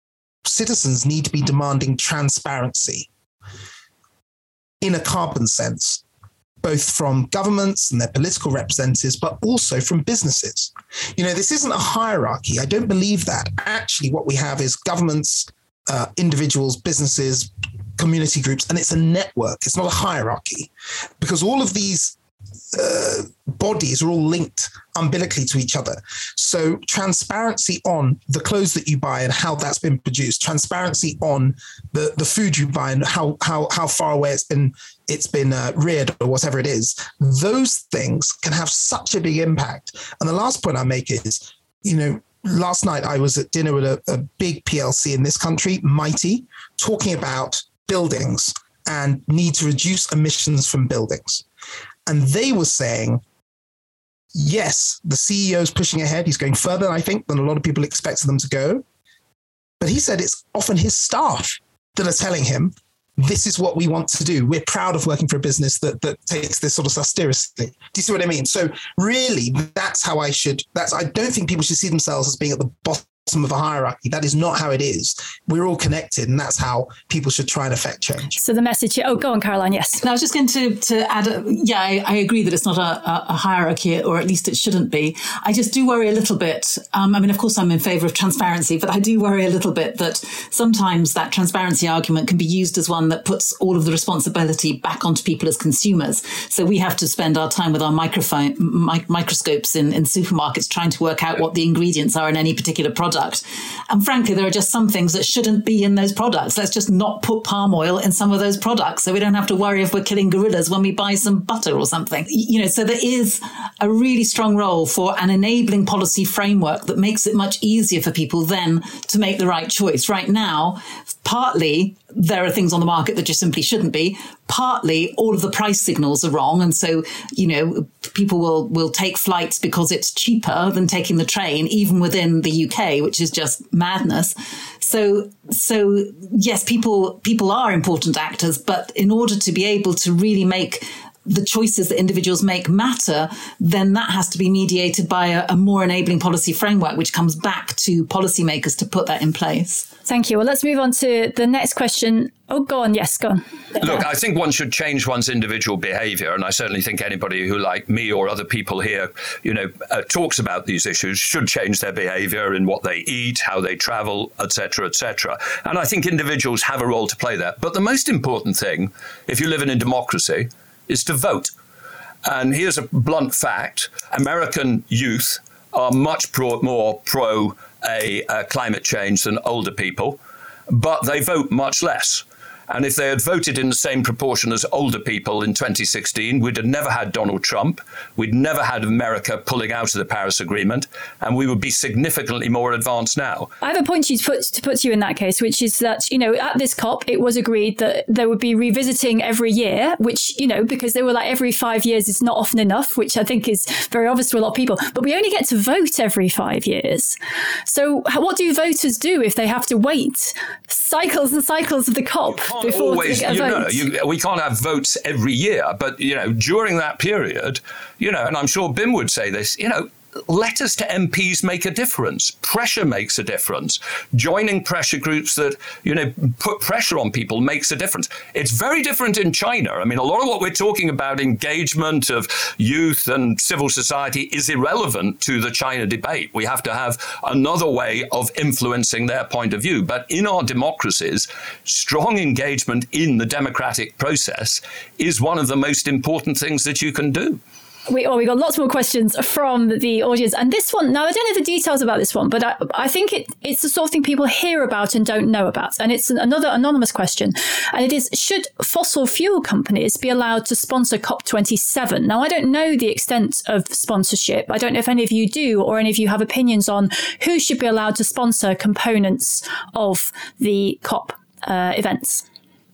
citizens need to be demanding transparency in a carbon sense, both from governments and their political representatives, but also from businesses. You know, this isn't a hierarchy. I don't believe that. Actually, what we have is governments, uh, individuals, businesses, community groups, and it's a network. It's not a hierarchy, because all of these uh, bodies are all linked umbilically to each other. So transparency on the clothes that you buy and how that's been produced, transparency on the, the food you buy and how how how far away it's been it's been uh, reared or whatever it is, those things can have such a big impact. And the last point I make is, you know, last night I was at dinner with a, a big P L C in this country, Mighty, talking about buildings and need to reduce emissions from buildings. And they were saying, yes, the C E O is pushing ahead. He's going further, I think, than a lot of people expected them to go. But he said it's often his staff that are telling him, this is what we want to do. We're proud of working for a business that that takes this sort of stuff seriously. Do you see what I mean? So really, that's how I should, that's, I don't think people should see themselves as being at the bottom of a hierarchy. That is not how it is. We're all connected, and that's how people should try and affect change. So the message here, oh, go on, Caroline, yes. No, I was just going to, to add, a, yeah, I, I agree that it's not a, a hierarchy, or at least it shouldn't be. I just do worry a little bit. Um, I mean, of course, I'm in favour of transparency, but I do worry a little bit that sometimes that transparency argument can be used as one that puts all of the responsibility back onto people as consumers. So we have to spend our time with our microphone, mi- microscopes in, in supermarkets trying to work out what the ingredients are in any particular product. And frankly, there are just some things that shouldn't be in those products. Let's just not put palm oil in some of those products so we don't have to worry if we're killing gorillas when we buy some butter or something. You know, so there is a really strong role for an enabling policy framework that makes it much easier for people then to make the right choice. Right now, partly there are things on the market that just simply shouldn't be. Partly all of the price signals are wrong. And so, you know, people will, will take flights because it's cheaper than taking the train, even within the U K, which is just madness. So, so yes, people, people are important actors, but in order to be able to really make the choices that individuals make matter, then that has to be mediated by a, a more enabling policy framework, which comes back to policymakers to put that in place. Thank you. Well, let's move on to the next question. Oh, go on. Yes, go on. Look, I think one should change one's individual behaviour, and I certainly think anybody who, like me or other people here, you know, uh, talks about these issues should change their behaviour in what they eat, how they travel, et cetera, et cetera. And I think individuals have a role to play there. But the most important thing, if you live in a democracy, is to vote. And here's a blunt fact. American youth are much pro, more pro a, a climate change than older people, but they vote much less. And if they had voted in the same proportion as older people in twenty sixteen, we'd have never had Donald Trump. We'd never had America pulling out of the Paris Agreement, and we would be significantly more advanced now. I have a point to put, to put to you in that case, which is that, you know, at this COP, it was agreed that there would be revisiting every year, which, you know, because they were like every five years is not often enough, which I think is very obvious to a lot of people. But we only get to vote every five years. So what do voters do if they have to wait cycles and cycles of the COP? Before always, you know, you, we can't have votes every year, but, you know, during that period, you know, and I'm sure Bim would say this, you know, letters to M Ps make a difference. Pressure makes a difference. Joining pressure groups that, you know, put pressure on people makes a difference. It's very different in China. I mean, a lot of what we're talking about, engagement of youth and civil society, is irrelevant to the China debate. We have to have another way of influencing their point of view. But in our democracies, strong engagement in the democratic process is one of the most important things that you can do. We, oh, we got lots more questions from the audience. And this one, now I don't know the details about this one, but I, I think it, it's the sort of thing people hear about and don't know about. And it's an, another anonymous question. And it is, should fossil fuel companies be allowed to sponsor COP twenty-seven? Now, I don't know the extent of sponsorship. I don't know if any of you do, or any of you have opinions on who should be allowed to sponsor components of the COP uh, events.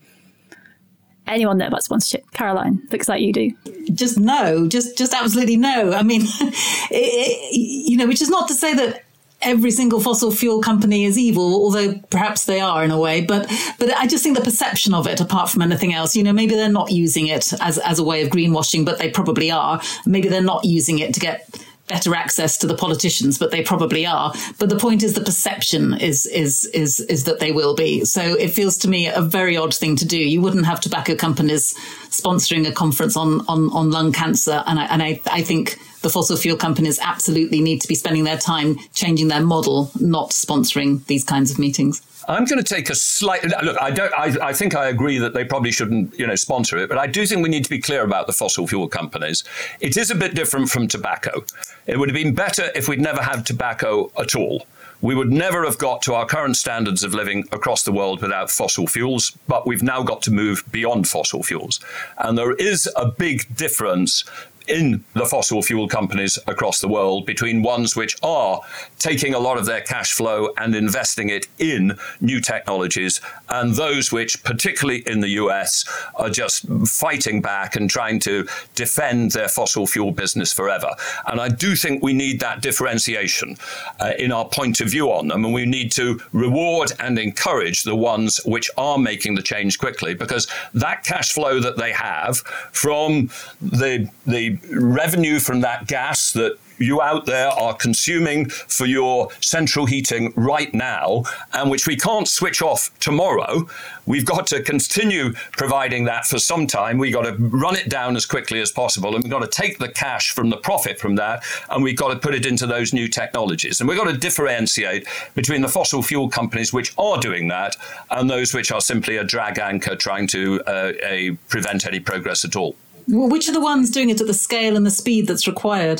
Anyone know about sponsorship? Caroline, looks like you do. Just no, just just absolutely no. I mean, it, it, you know, which is not to say that every single fossil fuel company is evil, although perhaps they are in a way. But but I just think the perception of it, apart from anything else, you know, maybe they're not using it as, as a way of greenwashing, but they probably are. Maybe they're not using it to get better access to the politicians, but they probably are. But the point is the perception is is is is that they will be. So it feels to me a very odd thing to do. You wouldn't have tobacco companies sponsoring a conference on on, on lung cancer. And I, and I, I think the fossil fuel companies absolutely need to be spending their time changing their model, not sponsoring these kinds of meetings. I'm going to take a slight look. I don't. I, I think I agree that they probably shouldn't, you know, sponsor it. But I do think we need to be clear about the fossil fuel companies. It is a bit different from tobacco. It would have been better if we'd never had tobacco at all. We would never have got to our current standards of living across the world without fossil fuels. But we've now got to move beyond fossil fuels, and there is a big difference in the fossil fuel companies across the world between ones which are taking a lot of their cash flow and investing it in new technologies and those which, particularly in the U S, are just fighting back and trying to defend their fossil fuel business forever. And I do think we need that differentiation uh, in our point of view on them, and we need to reward and encourage the ones which are making the change quickly, because that cash flow that they have from the the the revenue from that gas that you out there are consuming for your central heating right now, and which we can't switch off tomorrow. We've got to continue providing that for some time. We've got to run it down as quickly as possible, and we've got to take the cash from the profit from that, and we've got to put it into those new technologies. And we've got to differentiate between the fossil fuel companies which are doing that and those which are simply a drag anchor trying to uh, a prevent any progress at all. Well, which are the ones doing it at the scale and the speed that's required?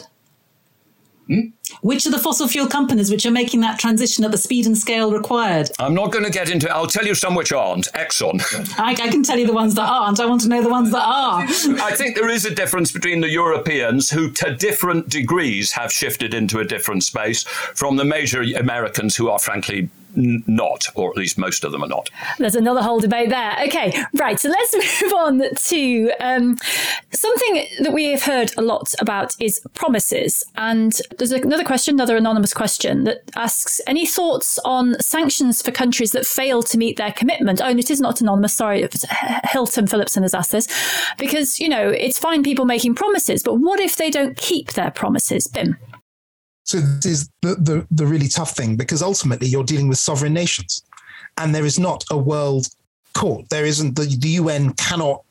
Hmm? Which are the fossil fuel companies which are making that transition at the speed and scale required? I'm not going to get into it. I'll tell you some which aren't. Exxon. I, I can tell you the ones that aren't. I want to know the ones that are. I think there is a difference between the Europeans, who to different degrees have shifted into a different space, from the major Americans, who are frankly not, or at least most of them are not. There's another whole debate there. Okay, right. So let's move on to um, something that we have heard a lot about is promises. And there's another question, another anonymous question that asks, any thoughts on sanctions for countries that fail to meet their commitment? Oh, and it is not anonymous. Sorry, Hilton Phillipson has asked this. Because, you know, it's fine people making promises, but what if they don't keep their promises? Bim. So this is the, the, the really tough thing, because ultimately you're dealing with sovereign nations, and there is not a world court. There isn't, the, the U N cannot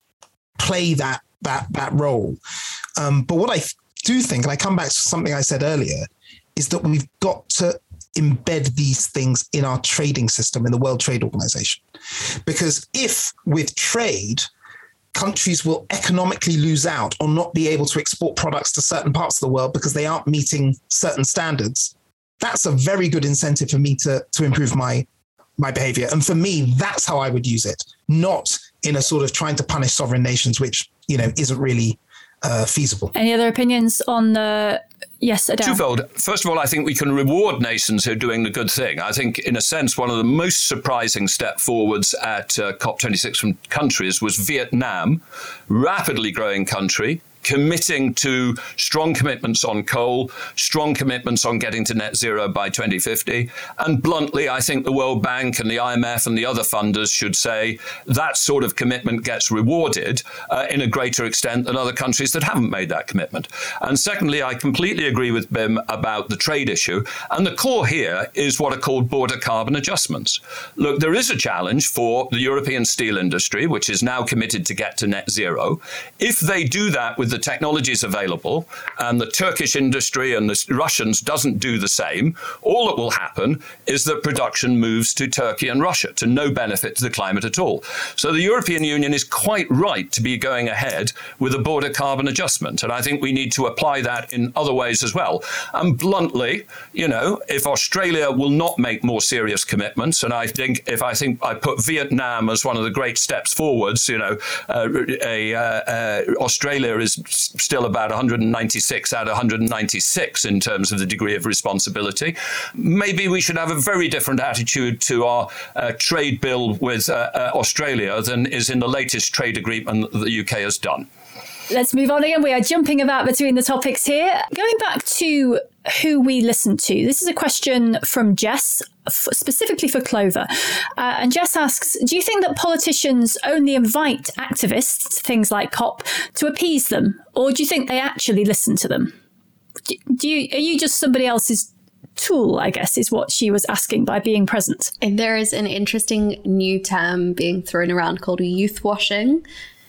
play that that that role. Um, but what I do think, and I come back to something I said earlier, is that we've got to embed these things in our trading system in the World Trade Organization. Because if with trade, countries will economically lose out or not be able to export products to certain parts of the world because they aren't meeting certain standards, that's a very good incentive for me to, to improve my, my behavior. And for me, that's how I would use it, not in a sort of trying to punish sovereign nations, which, you know, isn't really uh, feasible. Any other opinions on the... Yes, Adele. Twofold. First of all, I think we can reward nations who are doing the good thing. I think, in a sense, one of the most surprising step forwards at uh, COP twenty-six from countries was Vietnam, rapidly growing country, committing to strong commitments on coal, strong commitments on getting to net zero by twenty fifty. And bluntly, I think the World Bank and the I M F and the other funders should say that sort of commitment gets rewarded uh, in a greater extent than other countries that haven't made that commitment. And secondly, I completely agree with Bim about the trade issue. And the core here is what are called border carbon adjustments. Look, there is a challenge for the European steel industry, which is now committed to get to net zero. If they do that with the technologies available, and the Turkish industry and the Russians doesn't do the same, all that will happen is that production moves to Turkey and Russia, to no benefit to the climate at all. So the European Union is quite right to be going ahead with a border carbon adjustment. And I think we need to apply that in other ways as well. And bluntly, you know, if Australia will not make more serious commitments, and I think if I think I put Vietnam as one of the great steps forwards, you know, uh, a, uh, uh, Australia is still about one hundred ninety-six out of one hundred ninety-six in terms of the degree of responsibility. Maybe we should have a very different attitude to our uh, trade bill with uh, uh, Australia than is in the latest trade agreement that the U K has done. Let's move on again. We are jumping about between the topics here. Going back to who we listen to. This is a question from Jess, f- specifically for Clover. Uh, and Jess asks, do you think that politicians only invite activists to things like COP to appease them? Or do you think they actually listen to them? Do, do you, are you just somebody else's tool, I guess, is what she was asking by being present? And there is an interesting new term being thrown around called youth washing.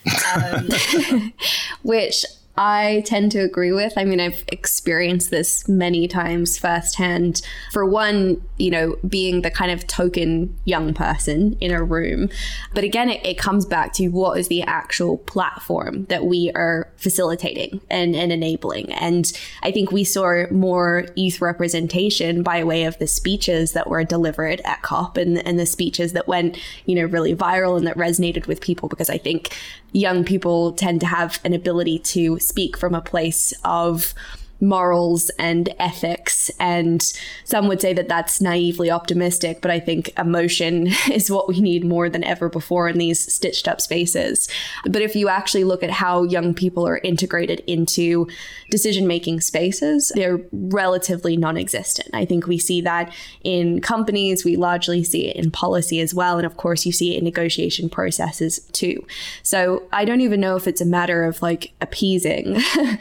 um, which I tend to agree with. I mean, I've experienced this many times firsthand. For one, you know, being the kind of token young person in a room. But again, it, it comes back to what is the actual platform that we are facilitating and, and enabling. And I think we saw more youth representation by way of the speeches that were delivered at COP and, and the speeches that went, you know, really viral and that resonated with people, because I think young people tend to have an ability to speak from a place of morals and ethics. And some would say that that's naively optimistic, but I think emotion is what we need more than ever before in these stitched up spaces. But if you actually look at how young people are integrated into decision-making spaces, they're relatively non-existent. I think we see that in companies, we largely see it in policy as well. And of course, you see it in negotiation processes too. So I don't even know if it's a matter of like appeasing.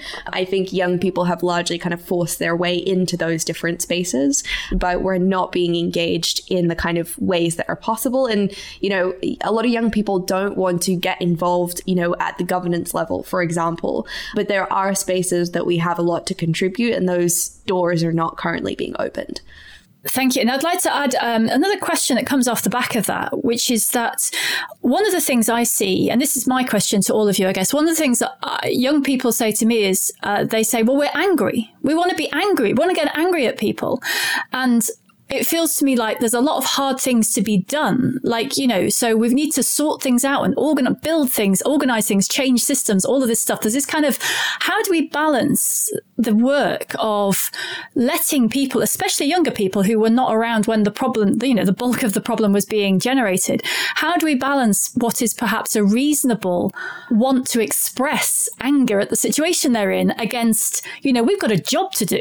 I think young people have largely kind of forced their way into those different spaces, but we're not being engaged in the kind of ways that are possible. And, you know, a lot of young people don't want to get involved, you know, at the governance level, for example, but there are spaces that we have a lot to contribute, and those doors are not currently being opened. Thank you. And I'd like to add um, another question that comes off the back of that, which is that one of the things I see, and this is my question to all of you, I guess, one of the things that uh, young people say to me is uh, they say, well, we're angry. We want to be angry. We want to get angry at people. And it feels to me like there's a lot of hard things to be done. Like, you know, so we need to sort things out and organ- build things, organize things, change systems, all of this stuff. There's this kind of, how do we balance the work of letting people, especially younger people who were not around when the problem, you know, the bulk of the problem was being generated. How do we balance what is perhaps a reasonable want to express anger at the situation they're in against, you know, we've got a job to do?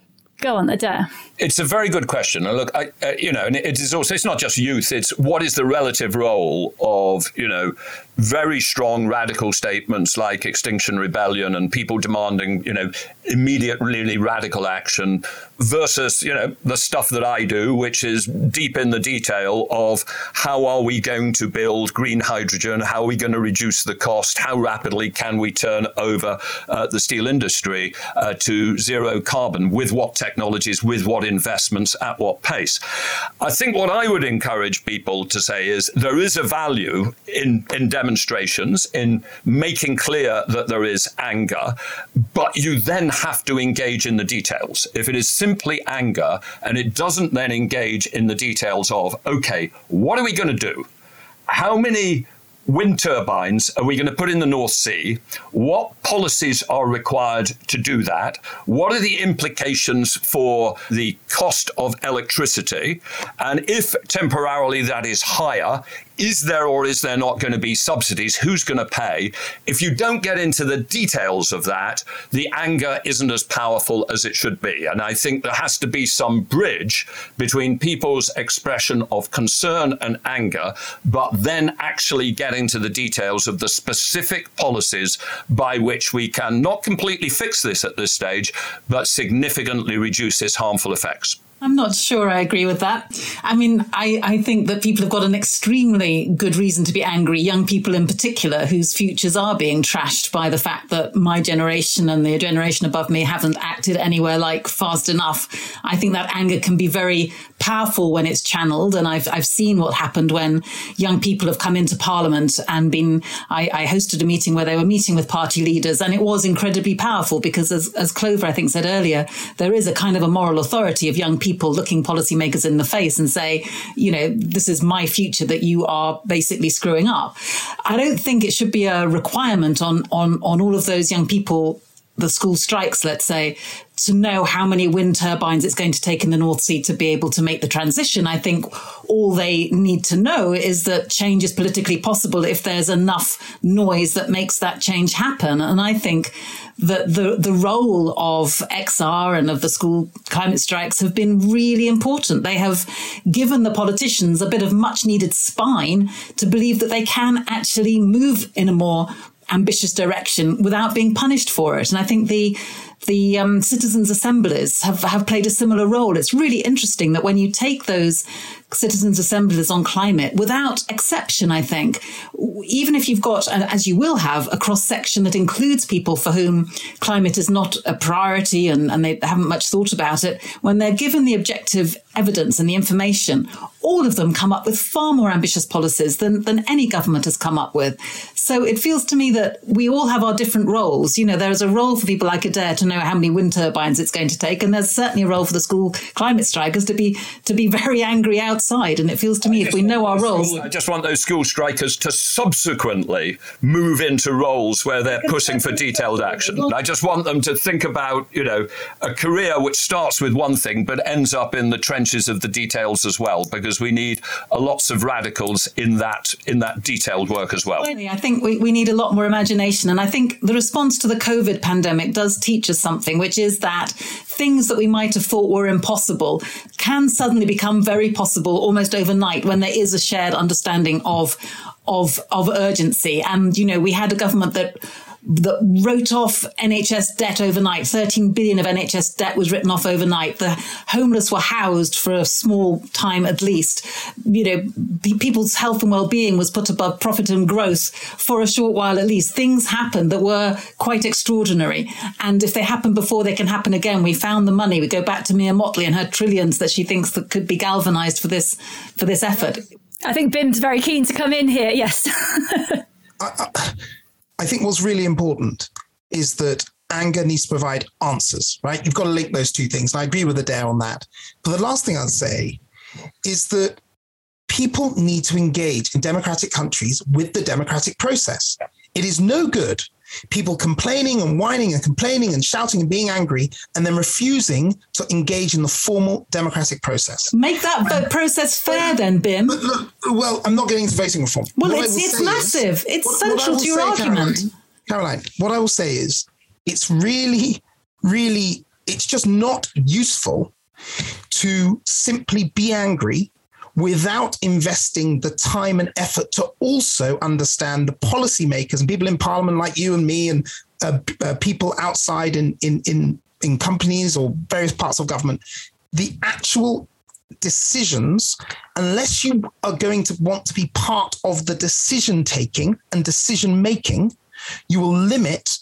Go on, Adair. It's a very good question. And look, I, uh, you know, and it is also, it's not just youth, it's what is the relative role of, you know, very strong radical statements like Extinction Rebellion and people demanding, you know, immediate, really radical action versus, you know, the stuff that I do, which is deep in the detail of how are we going to build green hydrogen? How are we going to reduce the cost? How rapidly can we turn over uh, the steel industry uh, to zero carbon? With what technologies, with what investments, at what pace? I think what I would encourage people to say is there is a value in, in demonstrations, in making clear that there is anger, but you then have to engage in the details. If it is simply anger and it doesn't then engage in the details of, okay, what are we going to do? How many wind turbines are we going to put in the North Sea? What policies are required to do that? What are the implications for the cost of electricity? And if temporarily that is higher, is there or is there not going to be subsidies? Who's going to pay? If you don't get into the details of that, the anger isn't as powerful as it should be. And I think there has to be some bridge between people's expression of concern and anger, but then actually get into the details of the specific policies by which we can not completely fix this at this stage, but significantly reduce its harmful effects. I'm not sure I agree with that. I mean, I, I think that people have got an extremely good reason to be angry, young people in particular, whose futures are being trashed by the fact that my generation and the generation above me haven't acted anywhere like fast enough. I think that anger can be very powerful when it's channeled. And I've I've seen what happened when young people have come into Parliament and been, I, I hosted a meeting where they were meeting with party leaders, and it was incredibly powerful because as, as Clover, I think, said earlier, there is a kind of a moral authority of young people looking policymakers in the face and say, you know, this is my future that you are basically screwing up. I don't think it should be a requirement on, on, on all of those young people, the school strikes, let's say, to know how many wind turbines it's going to take in the North Sea to be able to make the transition. I think all they need to know is that change is politically possible if there's enough noise that makes that change happen. And I think that the, the role of X R and of the school climate strikes have been really important. They have given the politicians a bit of much needed spine to believe that they can actually move in a more ambitious direction without being punished for it. And I think the the um, citizens' assemblies have, have played a similar role. It's really interesting that when you take those citizens' assemblies on climate, without exception, I think, even if you've got, as you will have, a cross-section that includes people for whom climate is not a priority and, and they haven't much thought about it, when they're given the objective evidence and the information, all of them come up with far more ambitious policies than, than any government has come up with. So it feels to me that we all have our different roles. You know, there is a role for people like Adair to know how many wind turbines it's going to take, and there's certainly a role for the school climate strikers to be to be very angry out outside. And it feels to me, if we know our roles... I just want those school strikers to subsequently move into roles where they're pushing for detailed action. I just want them to think about, you know, a career which starts with one thing but ends up in the trenches of the details as well, because we need uh, lots of radicals in that in that detailed work as well. I think we, we need a lot more imagination. And I think the response to the COVID pandemic does teach us something, which is that things that we might have thought were impossible can suddenly become very possible almost overnight when there is a shared understanding of of of urgency. And, you know, we had a government that that wrote off N H S debt overnight. thirteen billion of N H S debt was written off overnight. The homeless were housed for a small time at least. You know, people's health and well-being was put above profit and growth for a short while at least. Things happened that were quite extraordinary. And if they happen before, they can happen again. We found the money. We go back to Mia Motley and her trillions that she thinks that could be galvanized for this for this effort. I think Bim's very keen to come in here. Yes. I, I, I think what's really important is that anger needs to provide answers, right? You've got to link those two things. And I agree with Adair on that. But the last thing I'd say is that people need to engage in democratic countries with the democratic process. It is no good people complaining and whining and complaining and shouting and being angry and then refusing to engage in the formal democratic process. Make that um, process fair then, Bim. But look, well, I'm not getting into voting reform. Well, what it's, it's massive. Is, it's what, central what to your say, argument. Caroline, Caroline, what I will say is it's really, really, it's just not useful to simply be angry without investing the time and effort to also understand the policymakers and people in Parliament like you and me and uh, uh, people outside in, in, in, in companies or various parts of government, the actual decisions, unless you are going to want to be part of the decision-taking and decision-making, you will limit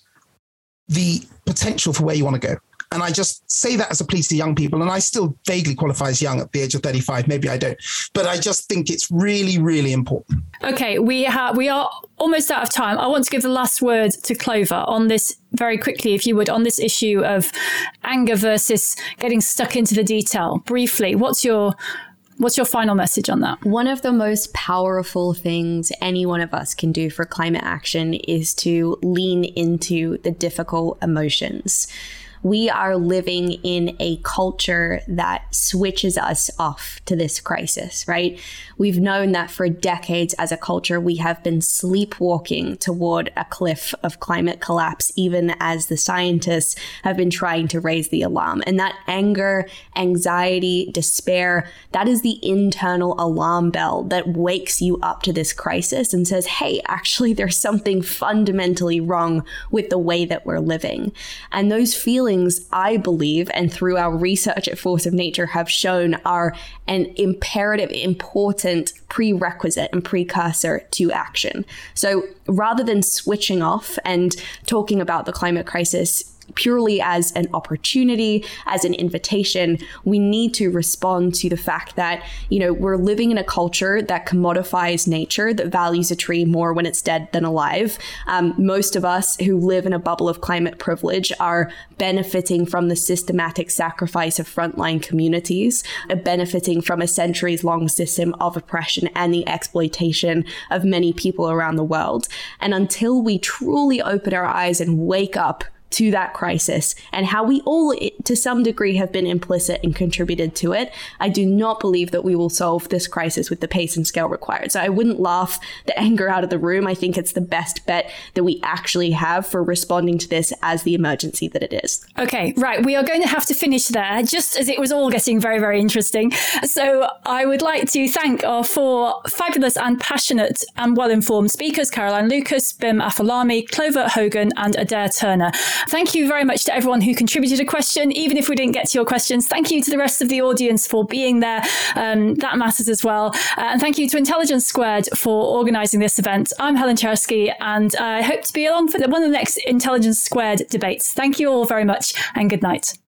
the potential for where you want to go. And I just say that as a plea to young people, and I still vaguely qualify as young at the age of thirty-five. Maybe I don't, but I just think it's really, really important. Okay, we have we are almost out of time. I want to give the last word to Clover on this very quickly, if you would, on this issue of anger versus getting stuck into the detail. Briefly, what's your What's your final message on that? One of the most powerful things any one of us can do for climate action is to lean into the difficult emotions. We are living in a culture that switches us off to this crisis, right? We've known that for decades as a culture, we have been sleepwalking toward a cliff of climate collapse, even as the scientists have been trying to raise the alarm. And that anger, anxiety, despair, that is the internal alarm bell that wakes you up to this crisis and says, hey, actually, there's something fundamentally wrong with the way that we're living. And those feelings, I believe, and through our research at Force of Nature have shown, are an imperative, important prerequisite and precursor to action. So rather than switching off and talking about the climate crisis purely as an opportunity, as an invitation, we need to respond to the fact that, you know, we're living in a culture that commodifies nature, that values a tree more when it's dead than alive. Um, most of us who live in a bubble of climate privilege are benefiting from the systematic sacrifice of frontline communities, are benefiting from a centuries-long system of oppression and the exploitation of many people around the world. And until we truly open our eyes and wake up to that crisis and how we all, to some degree, have been implicit and contributed to it, I do not believe that we will solve this crisis with the pace and scale required. So I wouldn't laugh the anger out of the room. I think it's the best bet that we actually have for responding to this as the emergency that it is. Okay, right. We are going to have to finish there, just as it was all getting very, very interesting. So I would like to thank our four fabulous and passionate and well-informed speakers, Caroline Lucas, Bim Afolami, Clover Hogan, and Adair Turner. Thank you very much to everyone who contributed a question, even if we didn't get to your questions. Thank you to the rest of the audience for being there. Um, that matters as well. Uh, and thank you to Intelligence Squared for organising this event. I'm Helen Chersky, and I hope to be along for the, one of the next Intelligence Squared debates. Thank you all very much, and good night.